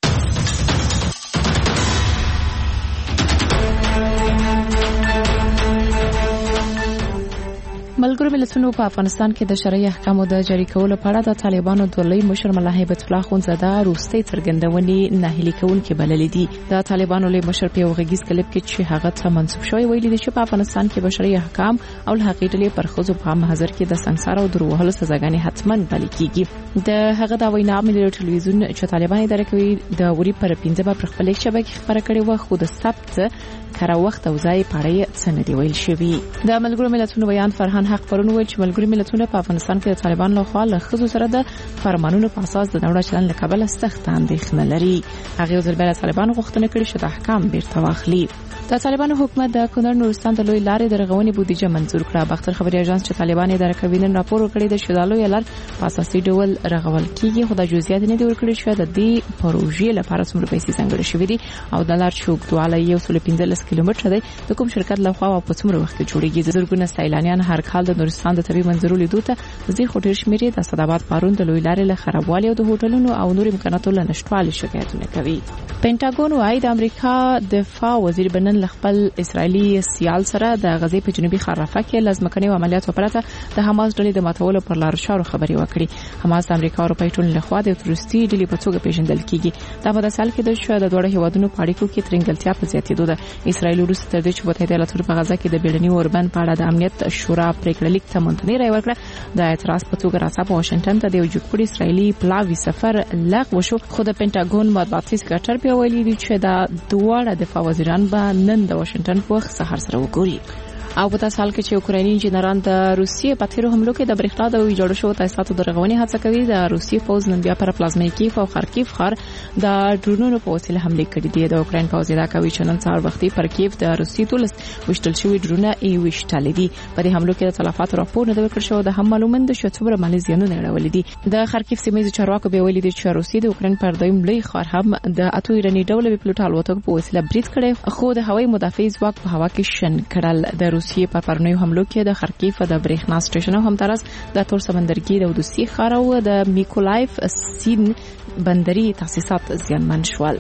ملګرو ملتونو په افغانستان کې د شرعي احکامو د جاری کولو په اړه د طالبانو د لوی مشر ملا هیبت الله خونزاده روستي څرګندونې ناهیلي کوونکې بللې دي. د طالبانو لوی مشر په غږیز کلیپ کې چې هغه ته منسوب شوی ویلي دی چې په افغانستان کې د شرعي احکام او الحقیقي ډلې پر خزو په محضر کې د سنگسار او دروهلو سزاګانې حتماً پلي کیږي. د هغه د وینا ملي ټلویزیون چې طالبان اداره کوي د وری پر 15 پر خپل شبکې خبره کړې و، خو د سبت کره وخت او ځای پړې څنګه دی ویل شوی. د ملګرو ملتونو بیان فرهان حق پرون ویل چې ملګرو ملتونو په افغانستان کې د طالبان له خوا له خزو سره د فرمانونو په اساس د نوړه چلن له کابل سخت اندېښنه لري. هغه ځل بل طالبان غوښتنه کړې چې د احکام بیرته واخلي. د طالبانو حکومت د کونړ نورستان د لوی لارې د رغونې بودیجه منزور کړه. باختر خبري اژانس چې طالبان اداره کوي نن راپور ورکړی د شدالو یلر په اساسي ډول رغول کیږي، خو د جزئیات نه دی ورکړی چې د دې پروژې لپاره څومره پیسې ځانګړې شوې دي او د لار چوکدواله 115 کیلومتره دی د کوم شرکت لخوا په څومره وخت کې جوړیږي. زرګونه سیلانیان هر کال د نورستان د طبي منظرو لیدو ته ځي، خو ډېر شمېر د اسداباد پارون د لوی لارې له خرابوالي او د هوټلونو او نور امکاناتو له نشټوالي شکایتونه کوي. پینټاګون وايي د امریکا دفاع وزیر بنن خپل اسرایلی سیال سره د غزې په جنوبي خرافه کې لازمکني عملیاتو پرته د حماس ډلې د ماتولو پر لار شارو خبري وکړي. حماس د امریکا او اروپای ټولنې لخوا د تروریستي ډلې په توګه پیژندل کیږي. دا په داسې حال کې د دوه هیوادونو په اړیکو کې ترنګلتیا په زیاتېدو ده. اسرایل وروسته تر دې چې متحده ایالاتو په غزا کې د بیړني اوربند په اړه د امنیت شورا پریکړه لیک ته منتنې راي ورکړه. د اعتراض په توګه راځه په واشنگټن ته د یو جوړ اسرایلی پلاوی سفر لغوه شو، خو د پینټاګون مطبوعاتي سکرټر په ویلي دی چې دا دواړه دفاع وزیران به نن د واشنگټن په وخت سهار سره وګوري. او په تاسو حال کې چې اوکرایني انجنیران د روسیې په تیرو حملو کې د برېښنا د ویجاړ شو تاسیساتو د رغونې هڅه کوي. د روسیې پوز نن بیا پر پلازمینیکیف او خارکیف ښار د ډرونونو په وسیله حمله کړې دي. د اوکراین پوز دا کوي چې نن سهار وختي پر کیف د روسیې تولس وشتل شوی ډرونه وشتل دي. په دې حملو کې د تلفات راپور نه ورکړ شو. د هم معلومند شو څومره مالي زیانونه اړولې دي. د خارکیف سیمې چارواکو به ویلي دي چې روسیې د اوکراین پر دویم لوی ښار هم د اتو ایراني ډول بپلوټ الوتکو په وسیله برید کړي، خو د هوایي مدافع ځواک په هوا کې شن کړل. د روسیې په پرونی حملو کې د خارکیف د برېښنا سټیشن هم ترڅ د تور سمندرګي د ودوسی ښار او د میکولایف سین بندري تاسیسات زیانمن شول.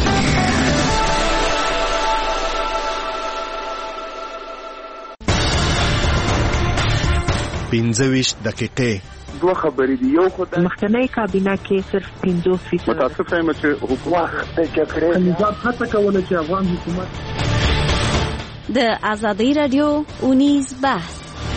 25 دقیقې دوه خبرې دي. یو خدای مخکنی کابینه کې صرف 50% متاسف یم چې حکومت د جګړې نظام هڅه کوله چې افغان حکومت د آزادۍ رادیو اونیز بحث.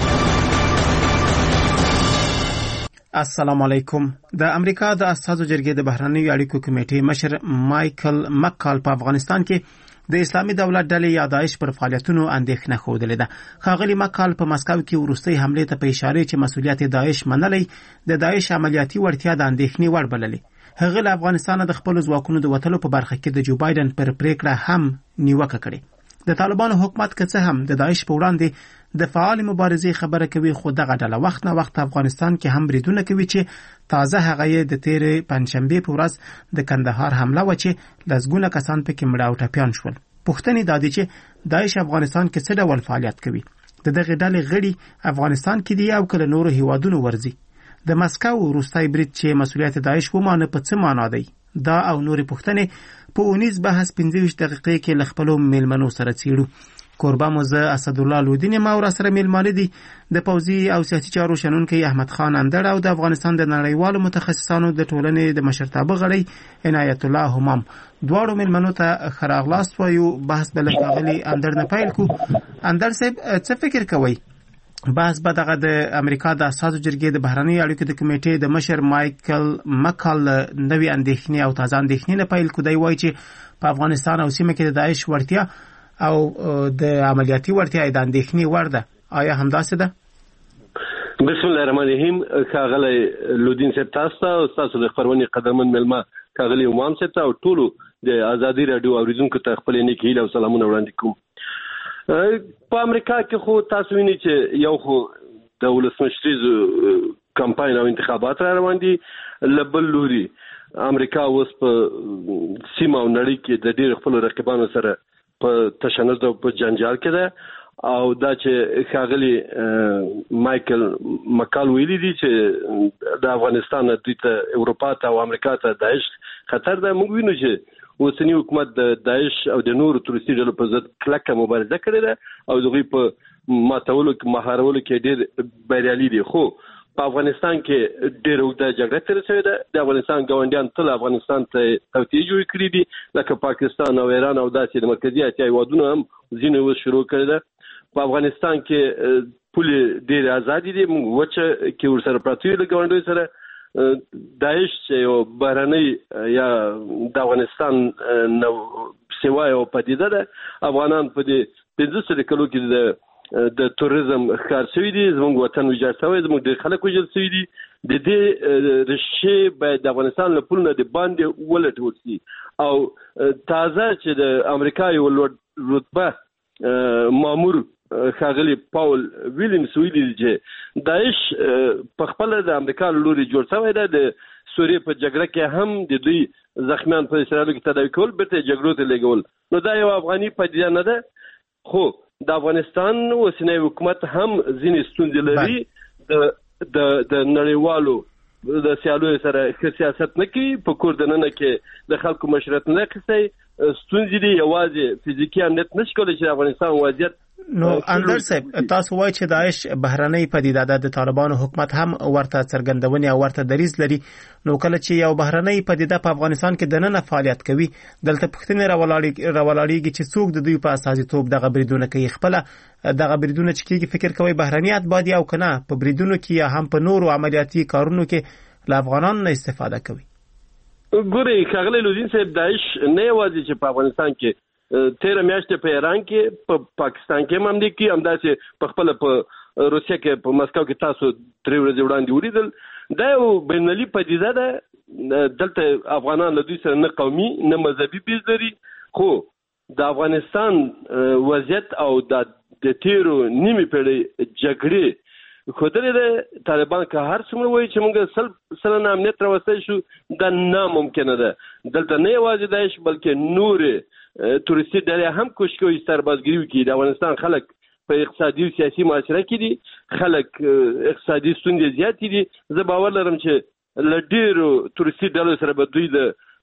السلام علیکم. د امریکا د اساسو جرګې د بهرنیو اړیکو کمیټې مشر مایکل مکال په افغانستان کې د اسلامي دولت ډلې یا داعش پر فعالیتونو اندېښنه ښودلې ده. ښاغلي مکال په مسکو کې وروستۍ حملې ته په اشاره چې مسؤلیت داعش منلې د داعش عملیاتي وړتیا د اندېښنې وړ بللې. هغه له افغانستان د خپل ځواکونو د وټلو په برخه کې د جو بایدن پر پریکړه هم نیوکه کړې. د طالبانو حکومت که څه هم د داعش په وړاندې د فعال مبارزې خبره کوي، خو دغه ډله وخت نه وخت افغانستان کې هم بریدونه کوي چې تازه هغه د تیرې پنځشنبه په ورځ د کندهار حمله و چې لږونه کسان پکې مړه او ټپيان شول. پوښتنې دا دي چې داعش افغانستان کې څه ډول فعالیت کوي؟ د دغه ډلې غړي افغانستان کې دي او کله نورو هیوادونو ورځي؟ د مسکو وروستۍ برید چې مسؤلیت داعش ومانه په څه معنا دی؟ دا او نورې پوښتنې په اونیز بحث 25 دقیقې کې له خپلو میلمنو سره څیړو. کوربه مو زه اسدالله لودین ما ور سره میلمانه دي د پوځي او سیاسي چارو شنونکي احمد خان اندړ او د افغانستان د نړیوالو متخصصانو د ټولنې د مشرتابه غړي عنایت الله همام. دواړو میلمنو ته خراغلاست وایو. بحث بل ښاغلي اندړ نه پیل کو. اندړ صاحب څه فکر کوئ؟ بحث به دغه د امریکا د اساسو جرګې د بهرنیو اړیکو د کمیټې د مشر مایکل مکال نوې اندېښنې او تازه اندېښنې نه پیل کو. دی وایي چې په افغانستان او سیمه کې د داعش وړتیا او د عملیاتي وړتیا د اندېښنې وړ ده. آیا همداسې ده؟ بسم الله الرحمن الرحیم. کاغلی لودین صاحب تاسو ته او تاسو د خبرونې قدرمن ملما کاغلی امام صاحب ته او ټولو د ازادي رادیو اوریدونکو ته خپل نیک هیله او سلامونه وړاندې کوم. په امریکا کې خو تاسو وینئ چې یو خو د ولسمشریزو کمپاین او انتخابات را روان دي، لبل لوري امریکا اوس په سیمه او نړۍ کې د ډېر خپل رقیبانو سره په تشنج او په جنجال کې ده، او دا چې ښاغلي مایکل مکال ویلي دي چې د افغانستان دوی ته اروپا ته او امریکا ته داعش خطر ده. موږ وینو چې اوسنی حکومت د داعش او د نورو تروریستي ډلو په ضد کلکه مبارزه کړې ده او دغوی په ماتولو کې مهارولو کې ډېر بریالي دي. خو په افغانستان کې ډېر اوږده جګړه تېره شوې ده. د افغانستان ګاونډیان تل افغانستان ته توطیې جوړې کړي دي، لکه پاکستان او ایران او داسې د مرکزي اسیا هېوادونو هم ځینې اوس شروع کړې ده. په افغانستان کې پولې ډېرې ازادي دي، موږ وچه کې ورسره پراته یو له ګاونډیو سره. داعش چې یو بهرنۍ یا د افغانستان نه سوا یو پدیده ده، افغانان په دې 1500 کلو کې د توریزم ښکار شوي دي، زموږ وطن ویجاړ شوی، زموږ ډېر خلک وژل شوي دي. د دې ریښې باید د افغانستان له پولو نه د باندې ولټول شي. او تازه چې د امریکا یو لوړ رتبه مامور ښاغلي پاول ویلیمز ویلي چې داعش په خپله د امریکا له لوري جوړ شوی ده. د سوریې په جګړه کې هم د دوی زخمیان په اسرائیلو کې تداوي کول، بیرته جګړو ته لېږول. نو دا یو افغاني پدیده نه ده. خو د افغانستان اوسنی حکومت هم ځینې ستونزې لري، د نړیوالو د سیالیو سره ښه سیاست نه کوي، په کور دننه کې د خلکو مشرت نه اخیستی. ستونزې دي یوازې فزیکي امنیت نشي کولی چې د افغانستان وضعیت. نو اندر صاحب تاسو وایئ چې داعش بهرنۍ پدیده ده، د طالبانو حکومت هم ورته څرګندونې او ورته دریځ لري. نو کله چې یو بهرنۍ پدیده په افغانستان کې دننه فعالیت کوي، دلته پوښتنې راولاړېږي چې څوک د دوی په استازیتوب دغه بریدونه کوي. خپله دغه بریدونه چې کېږي فکر کوئ بهرني اتباع دي او که نه په بریدونو کې یا هم په نورو عملیاتي کارونو کې له افغانانو نه استفاده کوي؟ ګورئ ښاغلی لودین صاحب، داعش نه یوازې چې په افغانستان کې 13 میاشتې په ایران کې، په پاکستان کې هم همدې کې، همداسې په خپله په روسیه کې په مسکو کې تاسو 3 ورځې وړاندې ولیدل. دا یو بینالمللي پدیده ده. دلته افغانان له دوی سره نه قومي نه مذهبي بیز لري. خو د افغانستان وضعیت او د تیرو نیمې پیړۍ جګړې ښودلې ده. طالبان که هر څومره وایي چې موږ 100% امنیت راوستی شو، دا ناممکنه ده. دلته نه یوازې داعش بلکې نورې تورستي ډلې هم کوشش کوي سربازګري وکړي. د افغانستان خلک په اقتصادي او سیاسي معاشره کې دي، خلک اقتصادي ستونزې زیاتې دي. زه باور لرم چې له ډېرو تورستي ډلو سره به دوی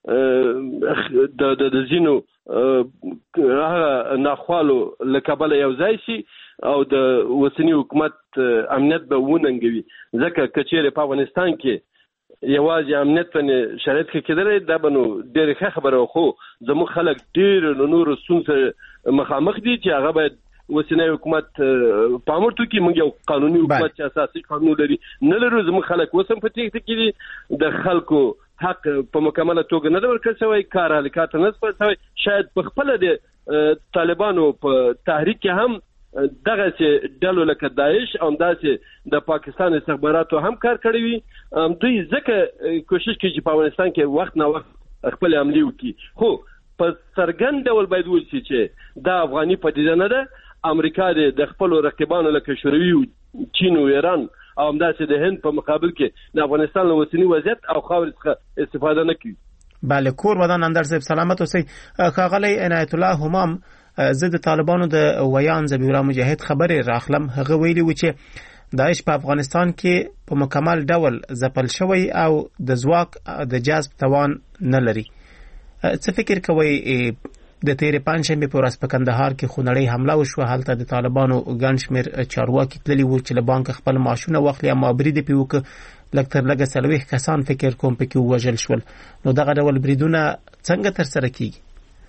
د ځینو هغه ناخوالو له کبله یو ځای شي او د اوسني حکومت امنیت به وننګوي. ځکه که چیرې په افغانستان کې یوازې امنیت باندې شرایط ښه کېدلی، دا به نو ډېرې ښه خبره. خو زموږ خلک ډېر له نورو ستونزو سره مخامخ دي چې هغه باید اوسنی حکومت پام ورته وکړي. موږ یو قانوني حکومت چې اساسي قانون لري نه لرو. زموږ خلک اوس هم په تېښته کې دي. د خلکو حق په مکمله توګه نه ده ورکړل شوی، کار هلکات نه سپارل شوی. شاید په خپله د طالبانو په تحریک کې هم دغسې ډلو لکه داعش او همداسې د پاکستان استخباراتو هم کار کړی وي. دوی ځکه کوشش کوي چې په افغانستان کې وخت نه وخت خپلې حملې وکړي. خو په څرګند ډول باید وشي چې دا افغاني پدیده نه ده. امریکا د خپلو رقیبانو لکه شوروي، چین او ایران او همداسې د هند په مقابل کې د افغانستان له اوسني وضعیت او خاورې څخه استفاده نه کوي. بله، کور ودان اندر صاحب سلامت اوسئ. ښاغلی عنایت الله همام، زه د طالبانو د ویان ذبیح الله مجاهد خبرې راخلم. هغه ویلي و چې داعش په افغانستان کې په مکمل ډول ځپل شوی او د ځواک د جذب توان نه لري. څه فکر کوئ د تیرې پنجشنبې په ورځ په کندهار کې خونړۍ حمله وشوه. هلته د طالبانو ګڼ شمېر چارواکي تللي وو چې له بانکه خپل معاشونه واخلي، اما برید یې پرې وکړه. لږ تر لږه 40 کسان فکر کوم پکې ووژل شول. نو دغه ډول بریدونه څنګه ترسره کیږي؟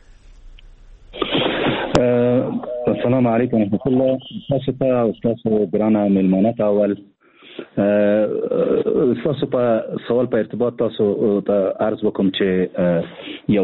السلام علیکم ورحمۃ اللہ. تاسو ته او تاسو ګرانه مېلمانه ته اول تاسو په سوال په ارتباط تاسو ته عرض وکم چې یو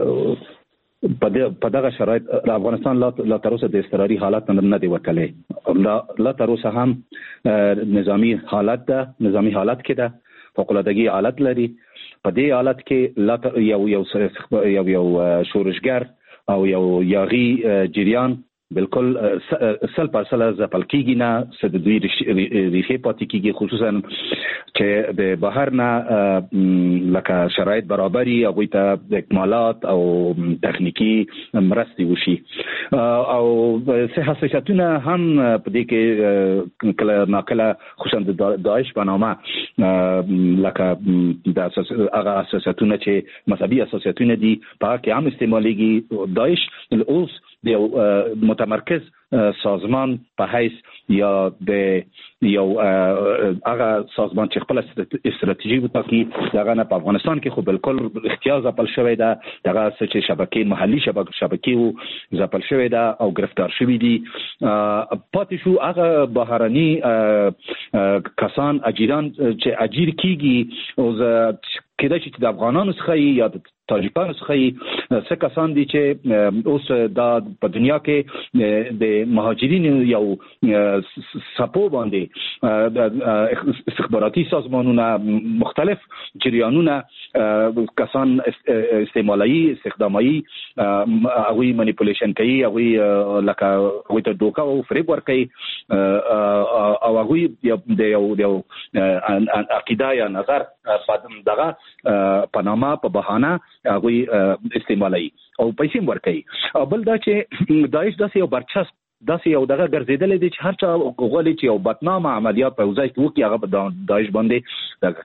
په دغه شرایط افغانستان لا تر اوسه د اضطراري حالت نه دی وتلی. لا تر اوسه هم نظامی حالت کې ده، فوق‌العاده‌ګي حالت لري. په دې حالت کې یو شورشګر او یو یاغي جریان بالکل 100% ځپل کېږي نه، څه د دوی ریښې پاتې کېږي، خصوصا چې د بهر نه لکه شرایط برابري، هغوی ته اکمالات او تخنیکي مرستې وشي. او څه حساسیتونه هم په دې کې کله ناکله خصوصا د داعش په نامه لکه د هغه حساسیتونه چې مذهبي حساسیتونه دي په هغه کې هم استعمالیږي. داعش اوس د متمرکز سازمان په حیث یا د یو هغه سازمان چې خپل استراتیژي وټاکي دغه نه په افغانستان کې خو بالکل اختیار ځپل شوی ده، دغه چې شبکې محلي شبکې ځپل شوی ده او گرفتار شوی دي. پاتې شو هغه بهرني کسان اجیران چې اجیر کیږي او کېدای شي چې د افغانانو څخه یا د تاجکانو څخه څه کسان دي چې اوس په دنیا کې د مهاجرینو یو سپو باندې استخباراتي سازمانونه مختلف جریانونه کسان استعمالي استخدامي هغوی منیپولیشن کوي، هغوی لکه هغوی ته دوکه او فریب ورکوي او هغوی د یو عقیده یا نظر دغه په نامه په بهانه هغوی استعمالي او پیسې ورکوي. بل دا چې داعش داسې یو برچسب داسې یو دغه ګرځېدلی دی چې هر چا غواړي چې یو بدنامه عملیات په ځای کې وکړي، هغه په داعش باندې دغه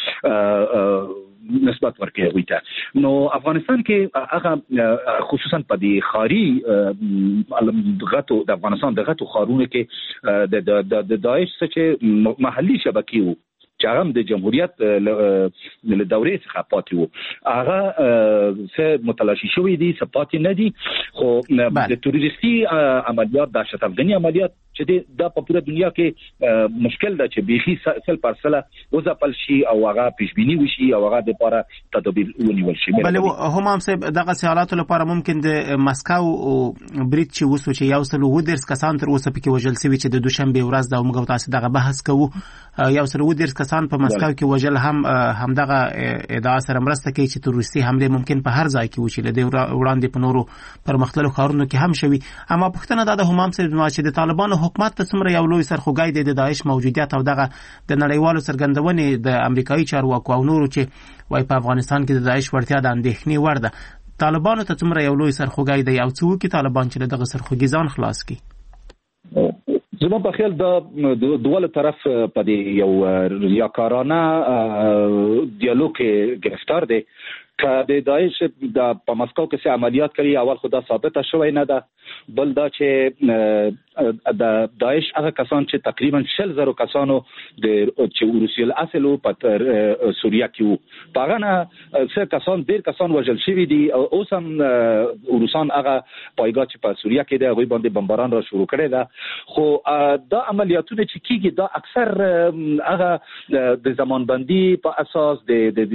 کې نسبت ورکوي هغوی ته. نو افغانستان کې هغه خصوصا په دې ښاري غټو د افغانستان د غټو ښارونو کې د داعش څه چې محلي شبکې وو چې هغه د جمهوریت له دورې څخه پاتې وو، هغه څه متلاشي شوي دي، څه پاتې نه دي. خو د تروریستي عملیات د دهشت افغاني عملیات چې دا په پوره دنیا کې مشکل ده چې بیخي 100% وځپل شي او هغه پیشبینی وشي او هغه د لپاره تدابیر ونیول شي. بلې همام صاحب دغه حالاتو لپاره ممکن د مسکو برید چې وسو چې یو سل و درس کسان تر اوسه پکې وژل شوي چې د دوشنبه ورځ د موږ تاسو دغه بحث کوو، یو سل و درس کسان په مسکو کې وژل هم دغه ادعا سره مرسته کوي چې تروریستي حمله ممکن په هر ځای کې وشي، لدې وړاندې په نورو پرمختللو ښارونو کې هم شوي. اما پوښتنه دا د همام صاحب چې د طالبانو حکومت ته څومره یو لوی سرخوږی دی د داعش موجودیت او دغه د نړیوالو څرګندونې د امریکایي چارواکو او نورو چې وای په افغانستان کې د داعش وړتیا د اندېښنې وړ ده، طالبانو ته څومره یو لوی سرخوږی دی او څه وکړي طالبان چې دغه سرخوږي ځان خلاص کړي؟ زما په خیال د دوله طرف په دې یو ریاکارانه دیالوګ کې گرفتار دی. که د داعش په مسکو کې څه عملیات کوي اول خو دا ثابته شوی نه ده، بل دا چې د داعش هغه کسان چې تقریبا 40,000 کسانو چې روسي الاصل په سوریه کې وو، په هغه نه څه کسان ډېر کسان وژل شوي دي. اوس هم روسان هغه پایګاه چې په سوریه کې دی هغوی باندې بمباران را شروع کړی ده. خو دا عملیاتونه چې کیږي دا اکثر هغه د زمانبندي په اساس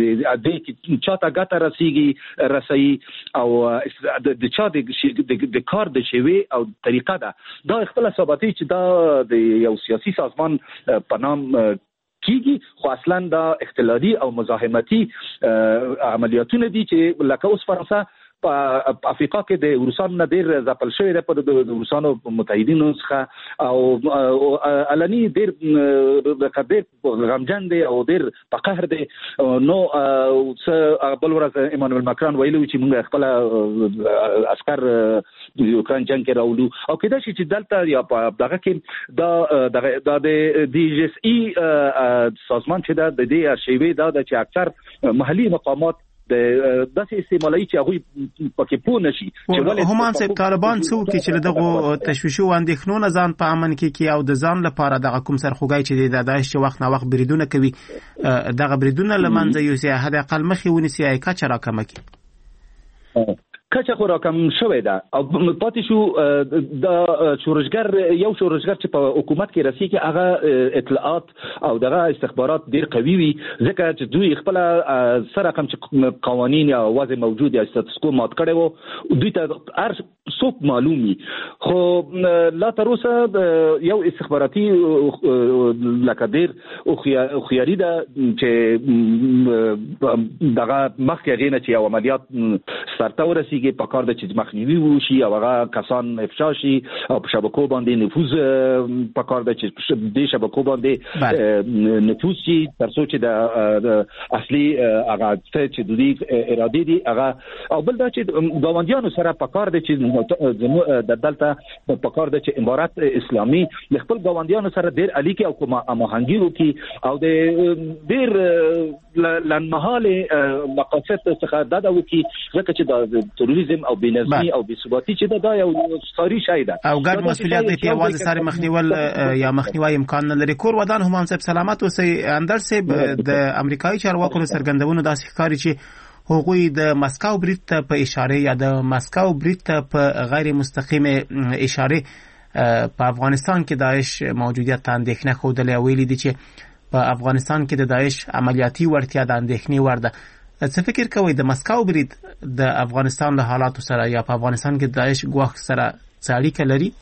د چاته رسي او د چا د کار د شوی او طریقه ده دا خپل ثابتي چې دا د یو سیاسي سازمان په نام کیږي، خو اصلا دا اختلالي او مزاحمتي عملیاتونه دي چې لکه اوس فرانسه په افریقا کې د روسانو نه ډېر ځپل شوی دی، په د روسانو متحدینو څخه او علني ډېر غمجن دی او ډېر په قهر دی. نو بل ورځ ایمانویل ماکرون ویلي چې موږ خپل عسکر د یوکران جنګ کې راولو او کېدای شي چې دلته یا په دغه کې دا د ډي جی اس ای سازمان چې دا د دې ارشیوي دا چې اکثر محلي مقامات د داسې استعمالي چې هغوی پکې پوه نشي چې همام صاحب طالبان څه وکړي چې دغه تشویشو او اندېښنو نه ځان په امن کې او د ځان لپاره دغه کوم سرخوږی چې د داعش چې وخت نه وخت بریدونه کوي دغه بریدونه له منځه یوسي، حد اقل مخې ونیسي، کچه راکمه کړي. کچه خو راکم شوی ده او پاتې شو د شورشګر چې په حکومت کې رسېږي هغه اطلاعات او دغه استخبارات ډېر قوي وي، ځکه چې دوی خپل سره کوم چې قوانین یا وضع موجود یا ستاتس کو مات کړی وو، دوی ته هر څوک معلومي خو لا تر اوسه یو استخباراتي لکه ډیر خياري ده چې دغه مخکې غینه چې یو عملیات سرته ورسیږي په کار د چې مخنیوي وشي او هغه کسان افشا شي او په شبکو باندې نفوذ په کار د چې د شبکو باندې نفوذ شي تر څو چې د اصلي هغه چې د دې اراده دي هغه او بل دا چې ګاونډیانو سره په کار د چې د دلته په کار د چې امارات اسلامي د خپل ګاونډیانو سره ډیر اړیکې او هماهنګي وکړي او د ډیر لنمحاله مقاصد څخه دا وکړي ځکه چې د تروریزم او بېنظمي او بېثباتي چې دا یو ستاري شای ده او ګډ مسولیت دی په واځ سره مخنیول یا مخنیوي امکان نه لري. کور ودان هم صاحب سلامت اوسئ. اندر صاحب د امریکایي چارواکو سرګندونو داسې ښکاري چې هغوی د مسکو برید ته په اشاره یا د مسکو برید ته په غیر مستقیم اشاره په افغانستان کې داعش موجودیت ته اندېښنه ښودلې او ویلي دي چې په افغانستان کې د داعش عملیاتي وړتیا د اندېښنې وړ ده. څه فکر کوئ د مسکو برید د افغانستان له حالاتو سره یا په افغانستان کې د داعش ګواښ سره څه اړیکه لري؟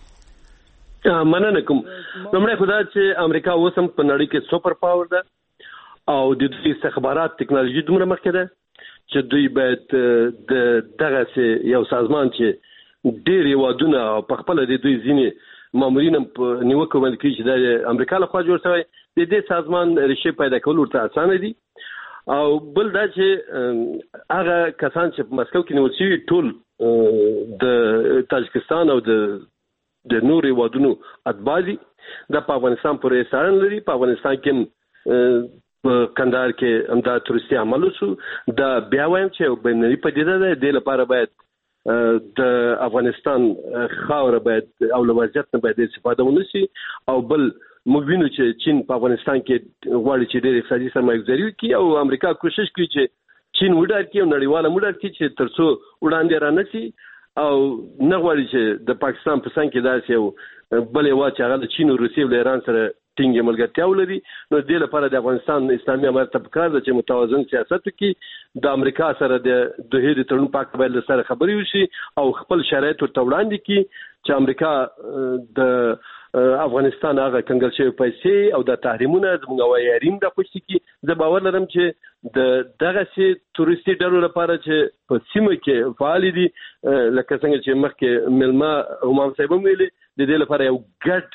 مننه کوم. لومړی خو دا چې امریکا اوس هم په نړۍ کې سوپر پاور ده او د دوی استخبارات ټکنالوژي دومره مخکې ده چې دوی باید دغه یو سازمان چې ډېر هیوادونه په خپل د دوی ځینې مامورین په نیوکه باندې کوي چې د امریکا لخوا جوړ شوی د دې سازمان ریښې پیدا کول ورته اسانه دي. او بل دا چې هغه کسان چې په مسکو کې نیول شوي ټول د تاجکستان او د نور هیوادونو اتباع دي. دا په افغانستان پورې اړه لري. په افغانستان کې په کندهار کې همدا تروریستي عمل وشو. دا بیا وایم چې بینالمللي پدیده ده. د لپاره باید د افغانستان خاوره باید او له وضعیت نه باید استفاده ونشي. او بل موږ وینو چې چین په افغانستان کې غواړي چې ډېر اقتصادي سرمایه‌ګذاري وکړي او امریکا کوشش کوي چې چین وډار کړي او نړیواله وډار کړي چې ترڅو وړاندې رانشي او نه غواړي چې د پاکستان په څنګ کې داسې یو بل هېواد چې هغه د چین او روسیې او ایران سره ټینګه ملګرتیا ولري. نو دې لپاره د افغانستان اسلامي امارت ته پکار ده چې متوازن سیاست وکړي. د امریکا سره د دوحې د تړون په اړه باید سره خبرې وشي او خپل شرایط ورته وړاندې کړي چې امریکا د افغانستان هغه کنګل شوی پیسې او د تحریمونه زموږ وایرین د پښتي کې زه باور لرم چې دغه سي تورستي ډلو لپاره چې په سیمه کې فعال دي لکه څنګه چې مخکې ملما همام صاحب ویلي د دې لپاره یو ګډ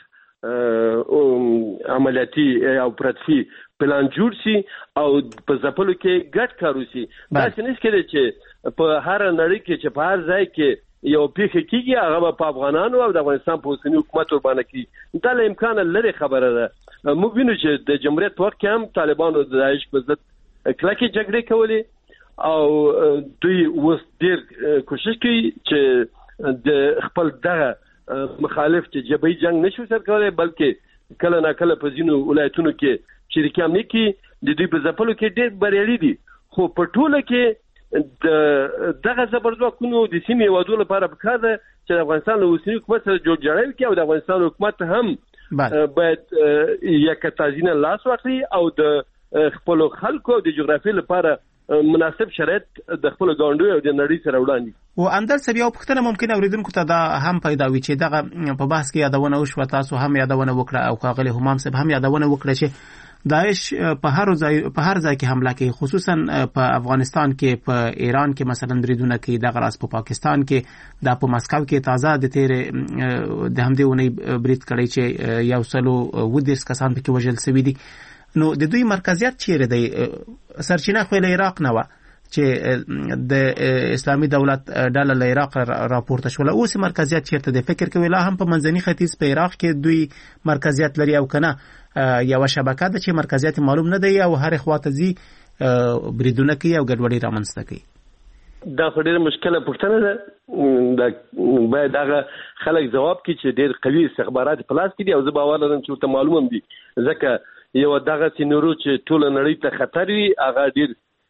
عملیاتي او پراتفي پلان جوړ شي او په ځپلو کې ګډ کار وشي. دا څه نشي کېدای چې په هر نړۍ کې چې په هر ځای کې یو پیښه کیږي هغه په افغانانو او د افغانستان په اوسنی حکومت ور باندې کی. دا له امکان لري خبره ده. موږ وینو چې د جمهوریت وخت کې هم طالبانو د داعش په ضد کلکې جګړې کولې او دوی اوس ډېر کوشش کوي چې د خپل دغه مخالف چې جبهي جنگ نشو سر کولای بلکې کله نه کله په ځینو ولایتونو کې شریکان نه کی د دوی په ځپلو کې ډېر بریالي دي. خو په ټوله کې دغه زبرځواکونو د سیمې هیوادونو لپاره پکار ده چې د افغانستان له اوسني حکومت سره جوړجاړی وکړي او د افغانستان حکومت هم باید یکتازینه لاس واخلي او د خپل خلکو د جغرافیې لپاره مناسب شرایط د خپل ګاونډیو او د نړۍ سره وړاندې. او اندر سبي او پښتنه ممکن اوریدونکو ته دا هم پیدا وي چې دغه په بحث کې یادونه وشو تاسو هم یادونه وکړه او کاغلی همام صاحب هم یادونه وکړه چې داعش په هر ځای کې حمله کوي خصوصا په افغانستان کې په ایران کې مثلا بریدونه کوي دغه راس په پاکستان کې د په مسکو کې تازه د تیر د همدې ونې برید کړی چې یو سلو ودیس کسان پکې وژل شوي دي. نو د دوی مرکزیت چیرې دی؟ سرچینه خو له عراق نه و چې د اسلامي دولت ډله له عراق راپورته شول. اوس مرکزیت چیرته دی؟ فکر کوي لا هم په منځني ختیځ په عراق کې دوی مرکزیت لري او کنه یو شبکه ده چې مرکزیت معلوم نه دی او هر خواته زی بریدونه کوي او ګډوډي رامنځته کوي؟ دا ډېر مشکله پوښتنه ده. دا باید هغه خلک جواب کړي چې ډېر قوي استخبارات په لاس کې دي او زه باور لرم چې ورته معلوم هم دي ځکه یو دغه سينورو چې ټول نړۍ ته خطر وي هغه ډېر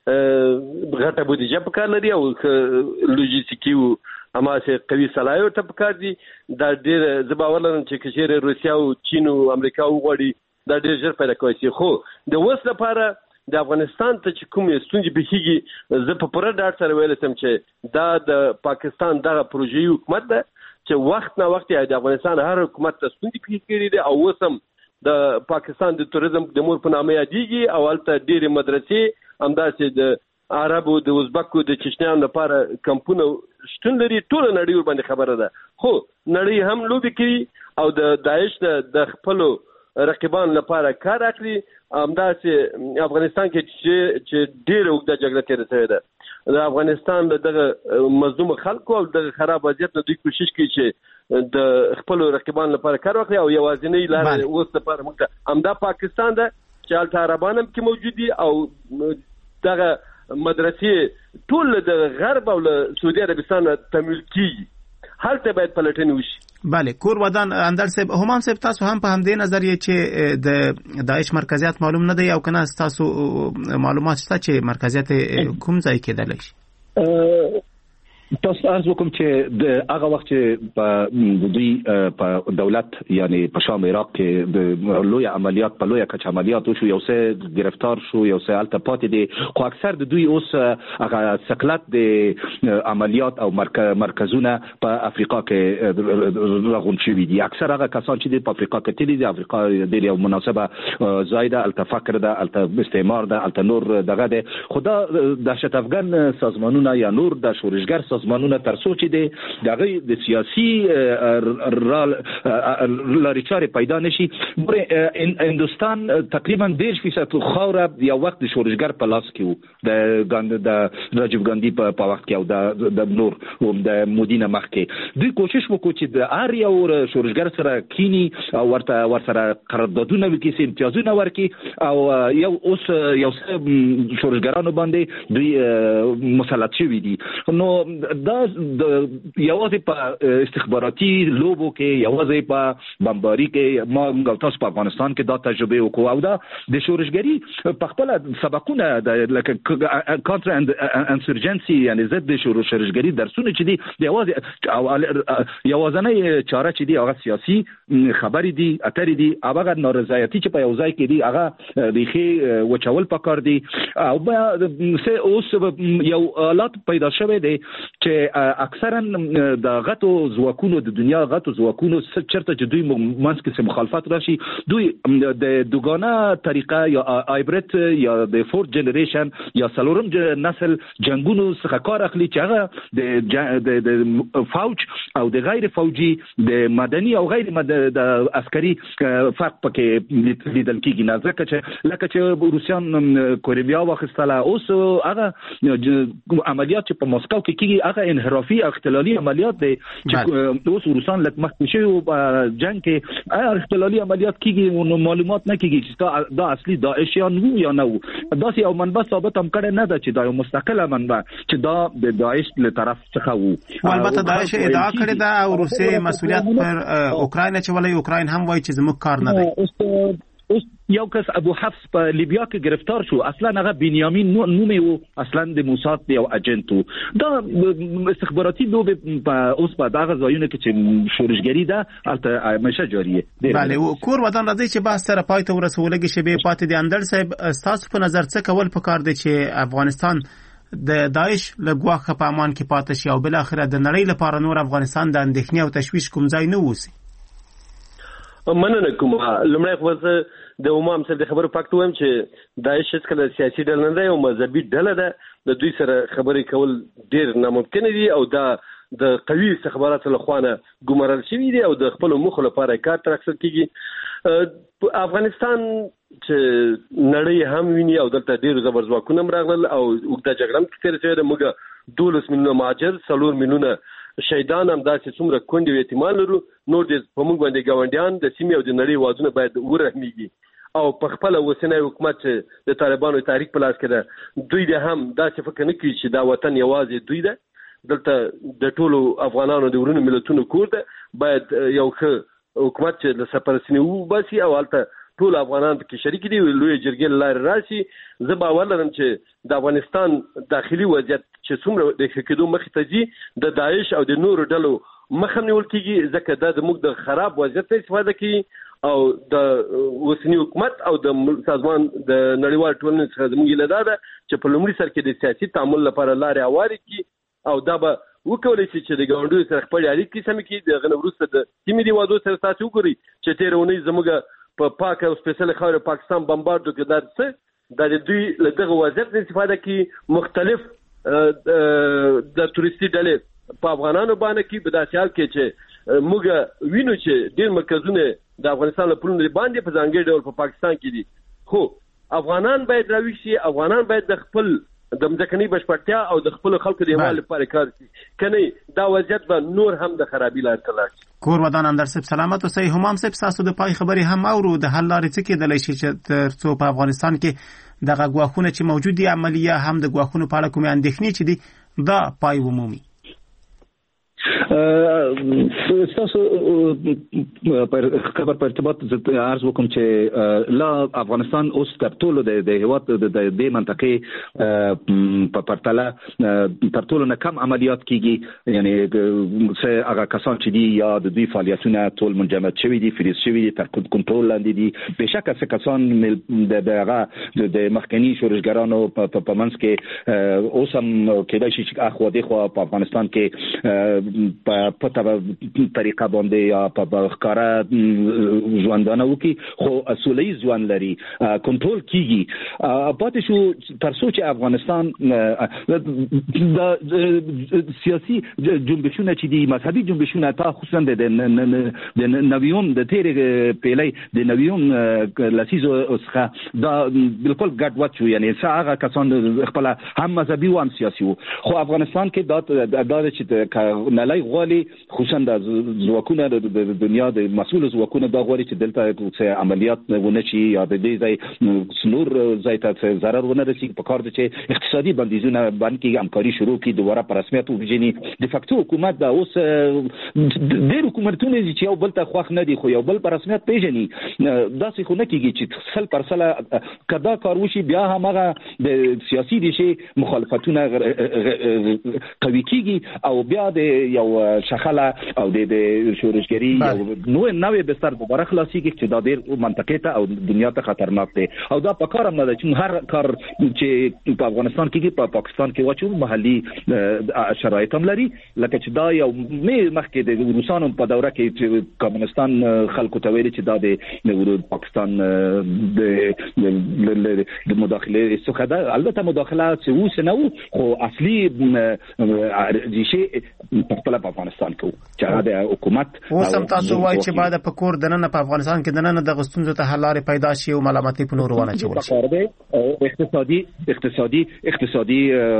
غټه بودیجه په کار لري او لوجستیکي او هماسه قوي صلاحیت په کار دي. دا ډېر زه باور لرم چې کشر روسیا او چین او امریکا وغوړي دا ډېر ژر پیدا کوي. خو د اوس لپاره د افغانستان ته چې کوم ستونزې بهیږي زه په پوره ډاډ سره ویل سم چې دا د پاکستان دغه پروژې حکومت ده چې وخت نه وخت د افغانستان هر حکومت ته ستونزې پیښ کړي دي او وسم د پاکستان د توریزم د مور په نامه یادېږي او هلته ډېرې مدرسې همداسې د عربو د ازبکو د چشنیانو لپاره کمپونه شتون لري. ټول نړۍ ورباندې خبره ده خو نړۍ هم لوبې کوي او د داعش د خپلو رقیبانو لپاره کار اخلي. همداسې افغانستان کې چې ډېره اوږده جګړه تېره شوې ده د افغانستان دغه مظلوم خلکو او دغه خراب وضعیت نه دوی کوشش کوي چې د خپلو رقیبانو لپاره کار واخلي او یوازینۍ لاره اوس لپاره موږ ته همدا پاکستان ده چې هلته عربان هم کې موجود دي او دغه مدرسې ټول د غرب او له سعودي عربستان تمویل کیږي. هلته باید پلټنې وشي. بله کور ودان اندر صاحب همام صاحب تاسو هم په همدې نظر یې چې د داعش مرکزیت معلوم نه دی او کنه تاسو معلومات شته چې مرکزیت کوم ځای کېدلی شي؟ تاسو عرض وکم چې د هغه وخت چې په دوی په دولت یعنی په شام عراق کې د لوی عملیات په لوی کچ عملیات شو یو څه گرفتار شو یو څه الته پاتې دي خو اکثر د دوی اوس هغه سکلت د عملیات او مرکزونه په افریقا کې راغون شوي دي. اکثر هغه کسان چې په افریقا کې تللي دي افریقا د یو مناسبه زایده التفکر ده الته استعمار ده الته نور دغه ده خدا دهشت افغان سازمانونه یا نور د شورشګر سازمانونه ترڅو چې دغه د سیاسي لارې چارې پیدا نشي. هندوستان تقریبا 10% خاوره یو وخت د شورشګر په لاس کې وو د راجیو ګاندی په وخت کې او د نور د مودي نه مخکې دوی کوشش وکړي چې د هر یو شورشګر سره کینی او ورسره قراردادونه وکړي امتیازونه ورکړي او یو شورشګرانو باندې دوی مسلط شوي دي. نو دا یوازې په استخباراتي لوبو کې یوازې په بمباري کې ما تاسو په افغانستان کې دا تجربه وکړو او دا د شورشګری په خپل سبقونه د لکه کانتر انسرجنسي یعنی ضد شورشګری درسونه چې دي یوازنۍ چاره چې دي هغه سیاسي خبرې دي اترې دي هغه نارضایتي چې په یو ځای کې دي هغه ریخي وچول پکار دي او اوس یو حالت پیدا شوی دی چې اکثرا د غټو ځواکونو د دنیا غټو ځواکونو چرته چې دوی منځ کې مخالفت راشي دوی د دوګانه طریقه یا هایبرید یا د فورث جنریشن یا څلورم نسل جنگونو څخه کار اخلي چې هغه د فوج او د غیر فوجي د مدني او غیر د عسکري فرق پکې لیدل کېږي نه ځکه چې روسیان کوریا واخیستله اوس هغه عملیات چې په مسکو کې کېږي هغه انحرافي اختلالي عملیات دي چې اوس روسان لکه مخکې شوی په جنگ کې اختلالي عملیات کېږي نو معلومات نه کېږي چې دا اصلي داعش یا نو یا نه دا یو منبع ثابت هم کړی نه ده چې دا یو مستقله منبع چې دا د داعش له طرف څخه وو. البته داعش ادعا کړې ده او روسیې مسؤلیت پر اوکراین اچولی اوکراین هم وایي چې زموږ کار نه دی. یو کس ابو حفص په لیبیا کې گرفتار شو اصلا هغه بنیامین نومي وو اصلا د موساد یو اجنټ وو. دا استخباراتي لوبه اوس په دغه ځایونه کې چې شورشګری ده البته همیشه جاری دی. بله کور ودان راځي چې بحث سره پای ته ورسولګي شی به پاتې دي. اندر صاحب تاسو په نظر څه کول پکار دي چې افغانستان د داعش له ګواښه په امان کې پاتې شي او بل اخره د نړۍ لپاره نور افغانستان د اندېښنې او تشویش کوم ځای نه ووسی؟ مننه کوم. لمړی خو د امام صاحب د خبرو فکت وایم چې داعش هیڅکله سیاسي ډله نه ده او مذهبي ډله ده. د دوی سره خبرې کول ډېر ناممکن دي او دا د قوي استخباراتو لخوا نه ګمارل شوي دي او د خپلو موخو لپاره کار تر اخیستل کېږي. افغانستان چې نړۍ هم ویني او دلته ډېر زبر ځواکونه هم راغلل او اوږده جګړه هم تېره شوې ده. موږ 12 میلیونه مهاجر 4 میلیونه شهیدان هم داسې څومره کونډې او یتیمان لرو. نور دې په موږ باندې ګاونډیان د سیمې او د نړۍ وادونه باید ورحمیږي او په خپل اوسنی حکومت چې د طالبانو تحریک په لاس کې ده دوی دې هم داسې فکر نه کوي چې دا وطن یوازې دوی ده. دلته د ټولو افغانانو د ورونو ملتونو کور ده. باید یو ښه حکومت چې د سرپرستۍ وباسي او هلته ټول افغانان پکې شریک دي لوی جرګې لارې راشي. زه باور لرم چې د افغانستان داخلي وضعیت چې څومره د ښه کېدو مخې ته ځي د داعش او د نورو ډلو مخه نیول کېږي ځکه دا زموږ د خراب وضعیت څخه استفاده کوي او د وسنی حکومت او د سازمان د نړیوال ټولنې څخه زموږ له داده چې په لومړي سر کې د سیاسي تعامل لپاره لارې هوارې کی او دا به وکولای شي چې د ګاونډیو سره خپل اړیکې سم کړي. د غنه وروسته د سیمې دی وادو سره تاسو وګورئ چې تیرونی زموږ په پاک او سپیشل خاور پاکستان بمباردو کې درڅ د دوی له دغه وضعیت استفاده کی مختلف د توريستي ډلې په افغانانو باندې کې بداسیال کې چې موږ وینو چې ډېر مرکزونه د افغانستان له پلونو باندې په ځانګړي ډول په پاکستان کې دي. خو افغانان باید راوي شي، افغانان باید د خپل د مځکني بشپړتیا او د خپل خلکو د ایوال لپاره کار کوي، کنه دا وضعیت به نور هم د خرابې لار ته لاړ شي. کور ودان اندر سب سلامت اوسئ. همام سب تاسو د پای خبري هم اورو د حل لارې څه کېدلی شي چې ترڅو په افغانستان کې دغه ګواښونه چې موجود دي عملیه هم د ګواښونو په اړه کومې اندېښنې چې دي دا پای ومومي. تاسو پر خبر په ارتباط عرض وکم چې لا افغانستان اوس تر ټولو د هیواد د دې منطقې په پرتله تر ټولو نه کم عملیات کیږي، یعنی څه هغه کسان چې دي یا د دوی فعالیتونه ټول منجمد شوي دي، فریز شوي دي، تر کنټرول لاندې دي. بهشکه څه کسان د هغه د مخکنی شورشګرانو په منځ کې اوس هم کېدای شي چې اخوا دغه په افغانستان کې په طریقه باندې یا په ښکارا ژوندانه وکي، خو اصولي ژوند لري، کنټرول کیږي. پاتې شو تر څو چې افغانستان د سیاسي جنبشونه چې دي، مذهبي جنبشونه تا خصوصا د نویوم د تیرې پیلې د نویوم لسیزو څخه دا بالکل ګډوډ شو، یعنی هغه کسان خپل هم مذهبي او هم سیاسي وو. خو افغانستان کې دا چې نلای غواړي خصوصا د ځواکونو د دنیا د مسؤل ځواکونو دا غواړي چې دلته عملیات ونه شي یا د دې ځای نور ځای ته ضرر ونه رسیږي. په کار دي چې اقتصادي بندیزونه باندې همکاري شروع کړي، دوباره په رسمیت وپیژني. د فاکتو حکومت دا اوس ډېر حکومتونه چې یو بل ته خوښ نه دي خو یو بل په رسمیت پیژني. داسې خو نه کیږي چې 100% کدا کار وشي بیا هم هغه د سیاسي دي مخالفتونه قوي کیږي او بیا د یو شخله او د شورشګری یو نوې بستر دوباره خلاصيږي چې دا ډېر منطقې ته او دنیا ته خطرناک دی. او دا په کار هم نه ده چې هر کار چې په افغانستان کې په پاکستان کې واچو محلي شرایط هم لري، لکه چې دا یو مخکې د روسانو په دوره کې چې کمونستان خلکو ته ویلي چې دا د پاکستان د مداخله څخه ده. البته مداخله څه و نه و، خو اصلي ریشه په افغانستان کې چې هغه د حکومت اوس هم تاسو وایي چې بعد په کور دننه په افغانستان کې دننه د غستونزو ته حل لارې پیدا شي او ملامتي په نور ونه چول شي. اقتصادي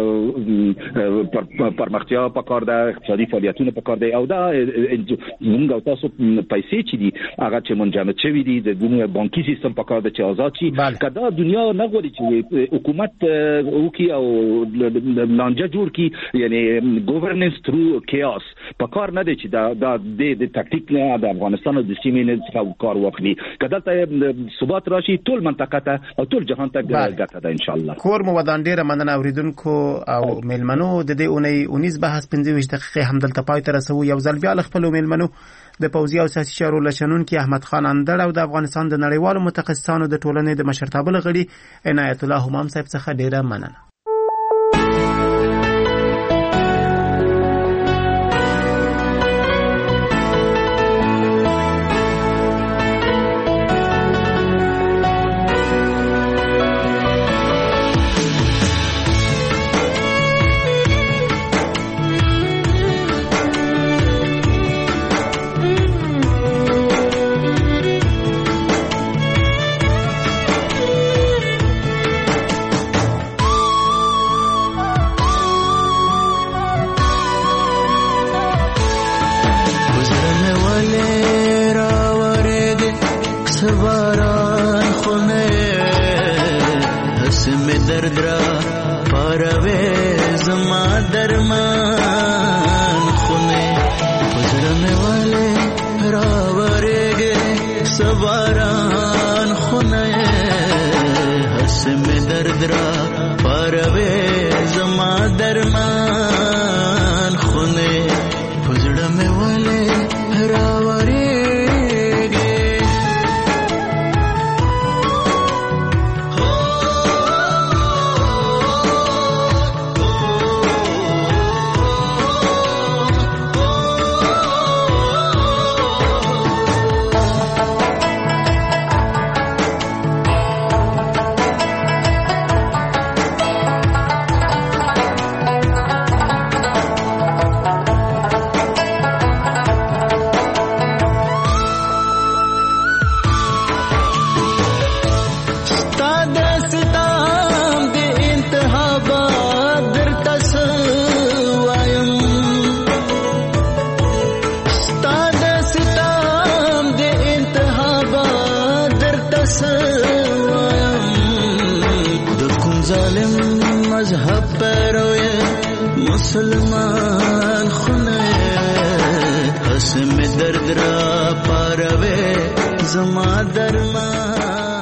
پرمختیا په کار ده، اقتصادي فعالیتونه په کار دي، او دا موږ او تاسو پیسې چې دي هغه چې منجمد شوي دي د دنیا بانکي سیستم په کار ده چې آزاد شي. کدا دنیا نه غواړي چې حکومت وکي او لانجه جوړ کی، یعنی ګورننس تھرو کیاس په کار نه دی چې دا د تکتیک نه د افغانستان د سیمې نه څخه کار واخلي. کله ته ثبات راشي ټول منطقه ته او ټول جهان ته ګټه ده ان شاء الله. کور مو ودان ډیره مننه اوریدونکو او میلمنو. د دې اونۍ 19 بحث 15 دقیقې هم دلته پای ته رسو. یو ځل بیا خپل میلمنو د پوځي او سیاسي چارو لشنونکي احمد خان اندړ او د افغانستان د نړیوالو متخصصانو د ټولنې د مشرتابه غړي عنایت الله همام صاحب څخه ډیره مننه. مذهب پیروی مسلمان خونه قسم درد را پاروی زما درمان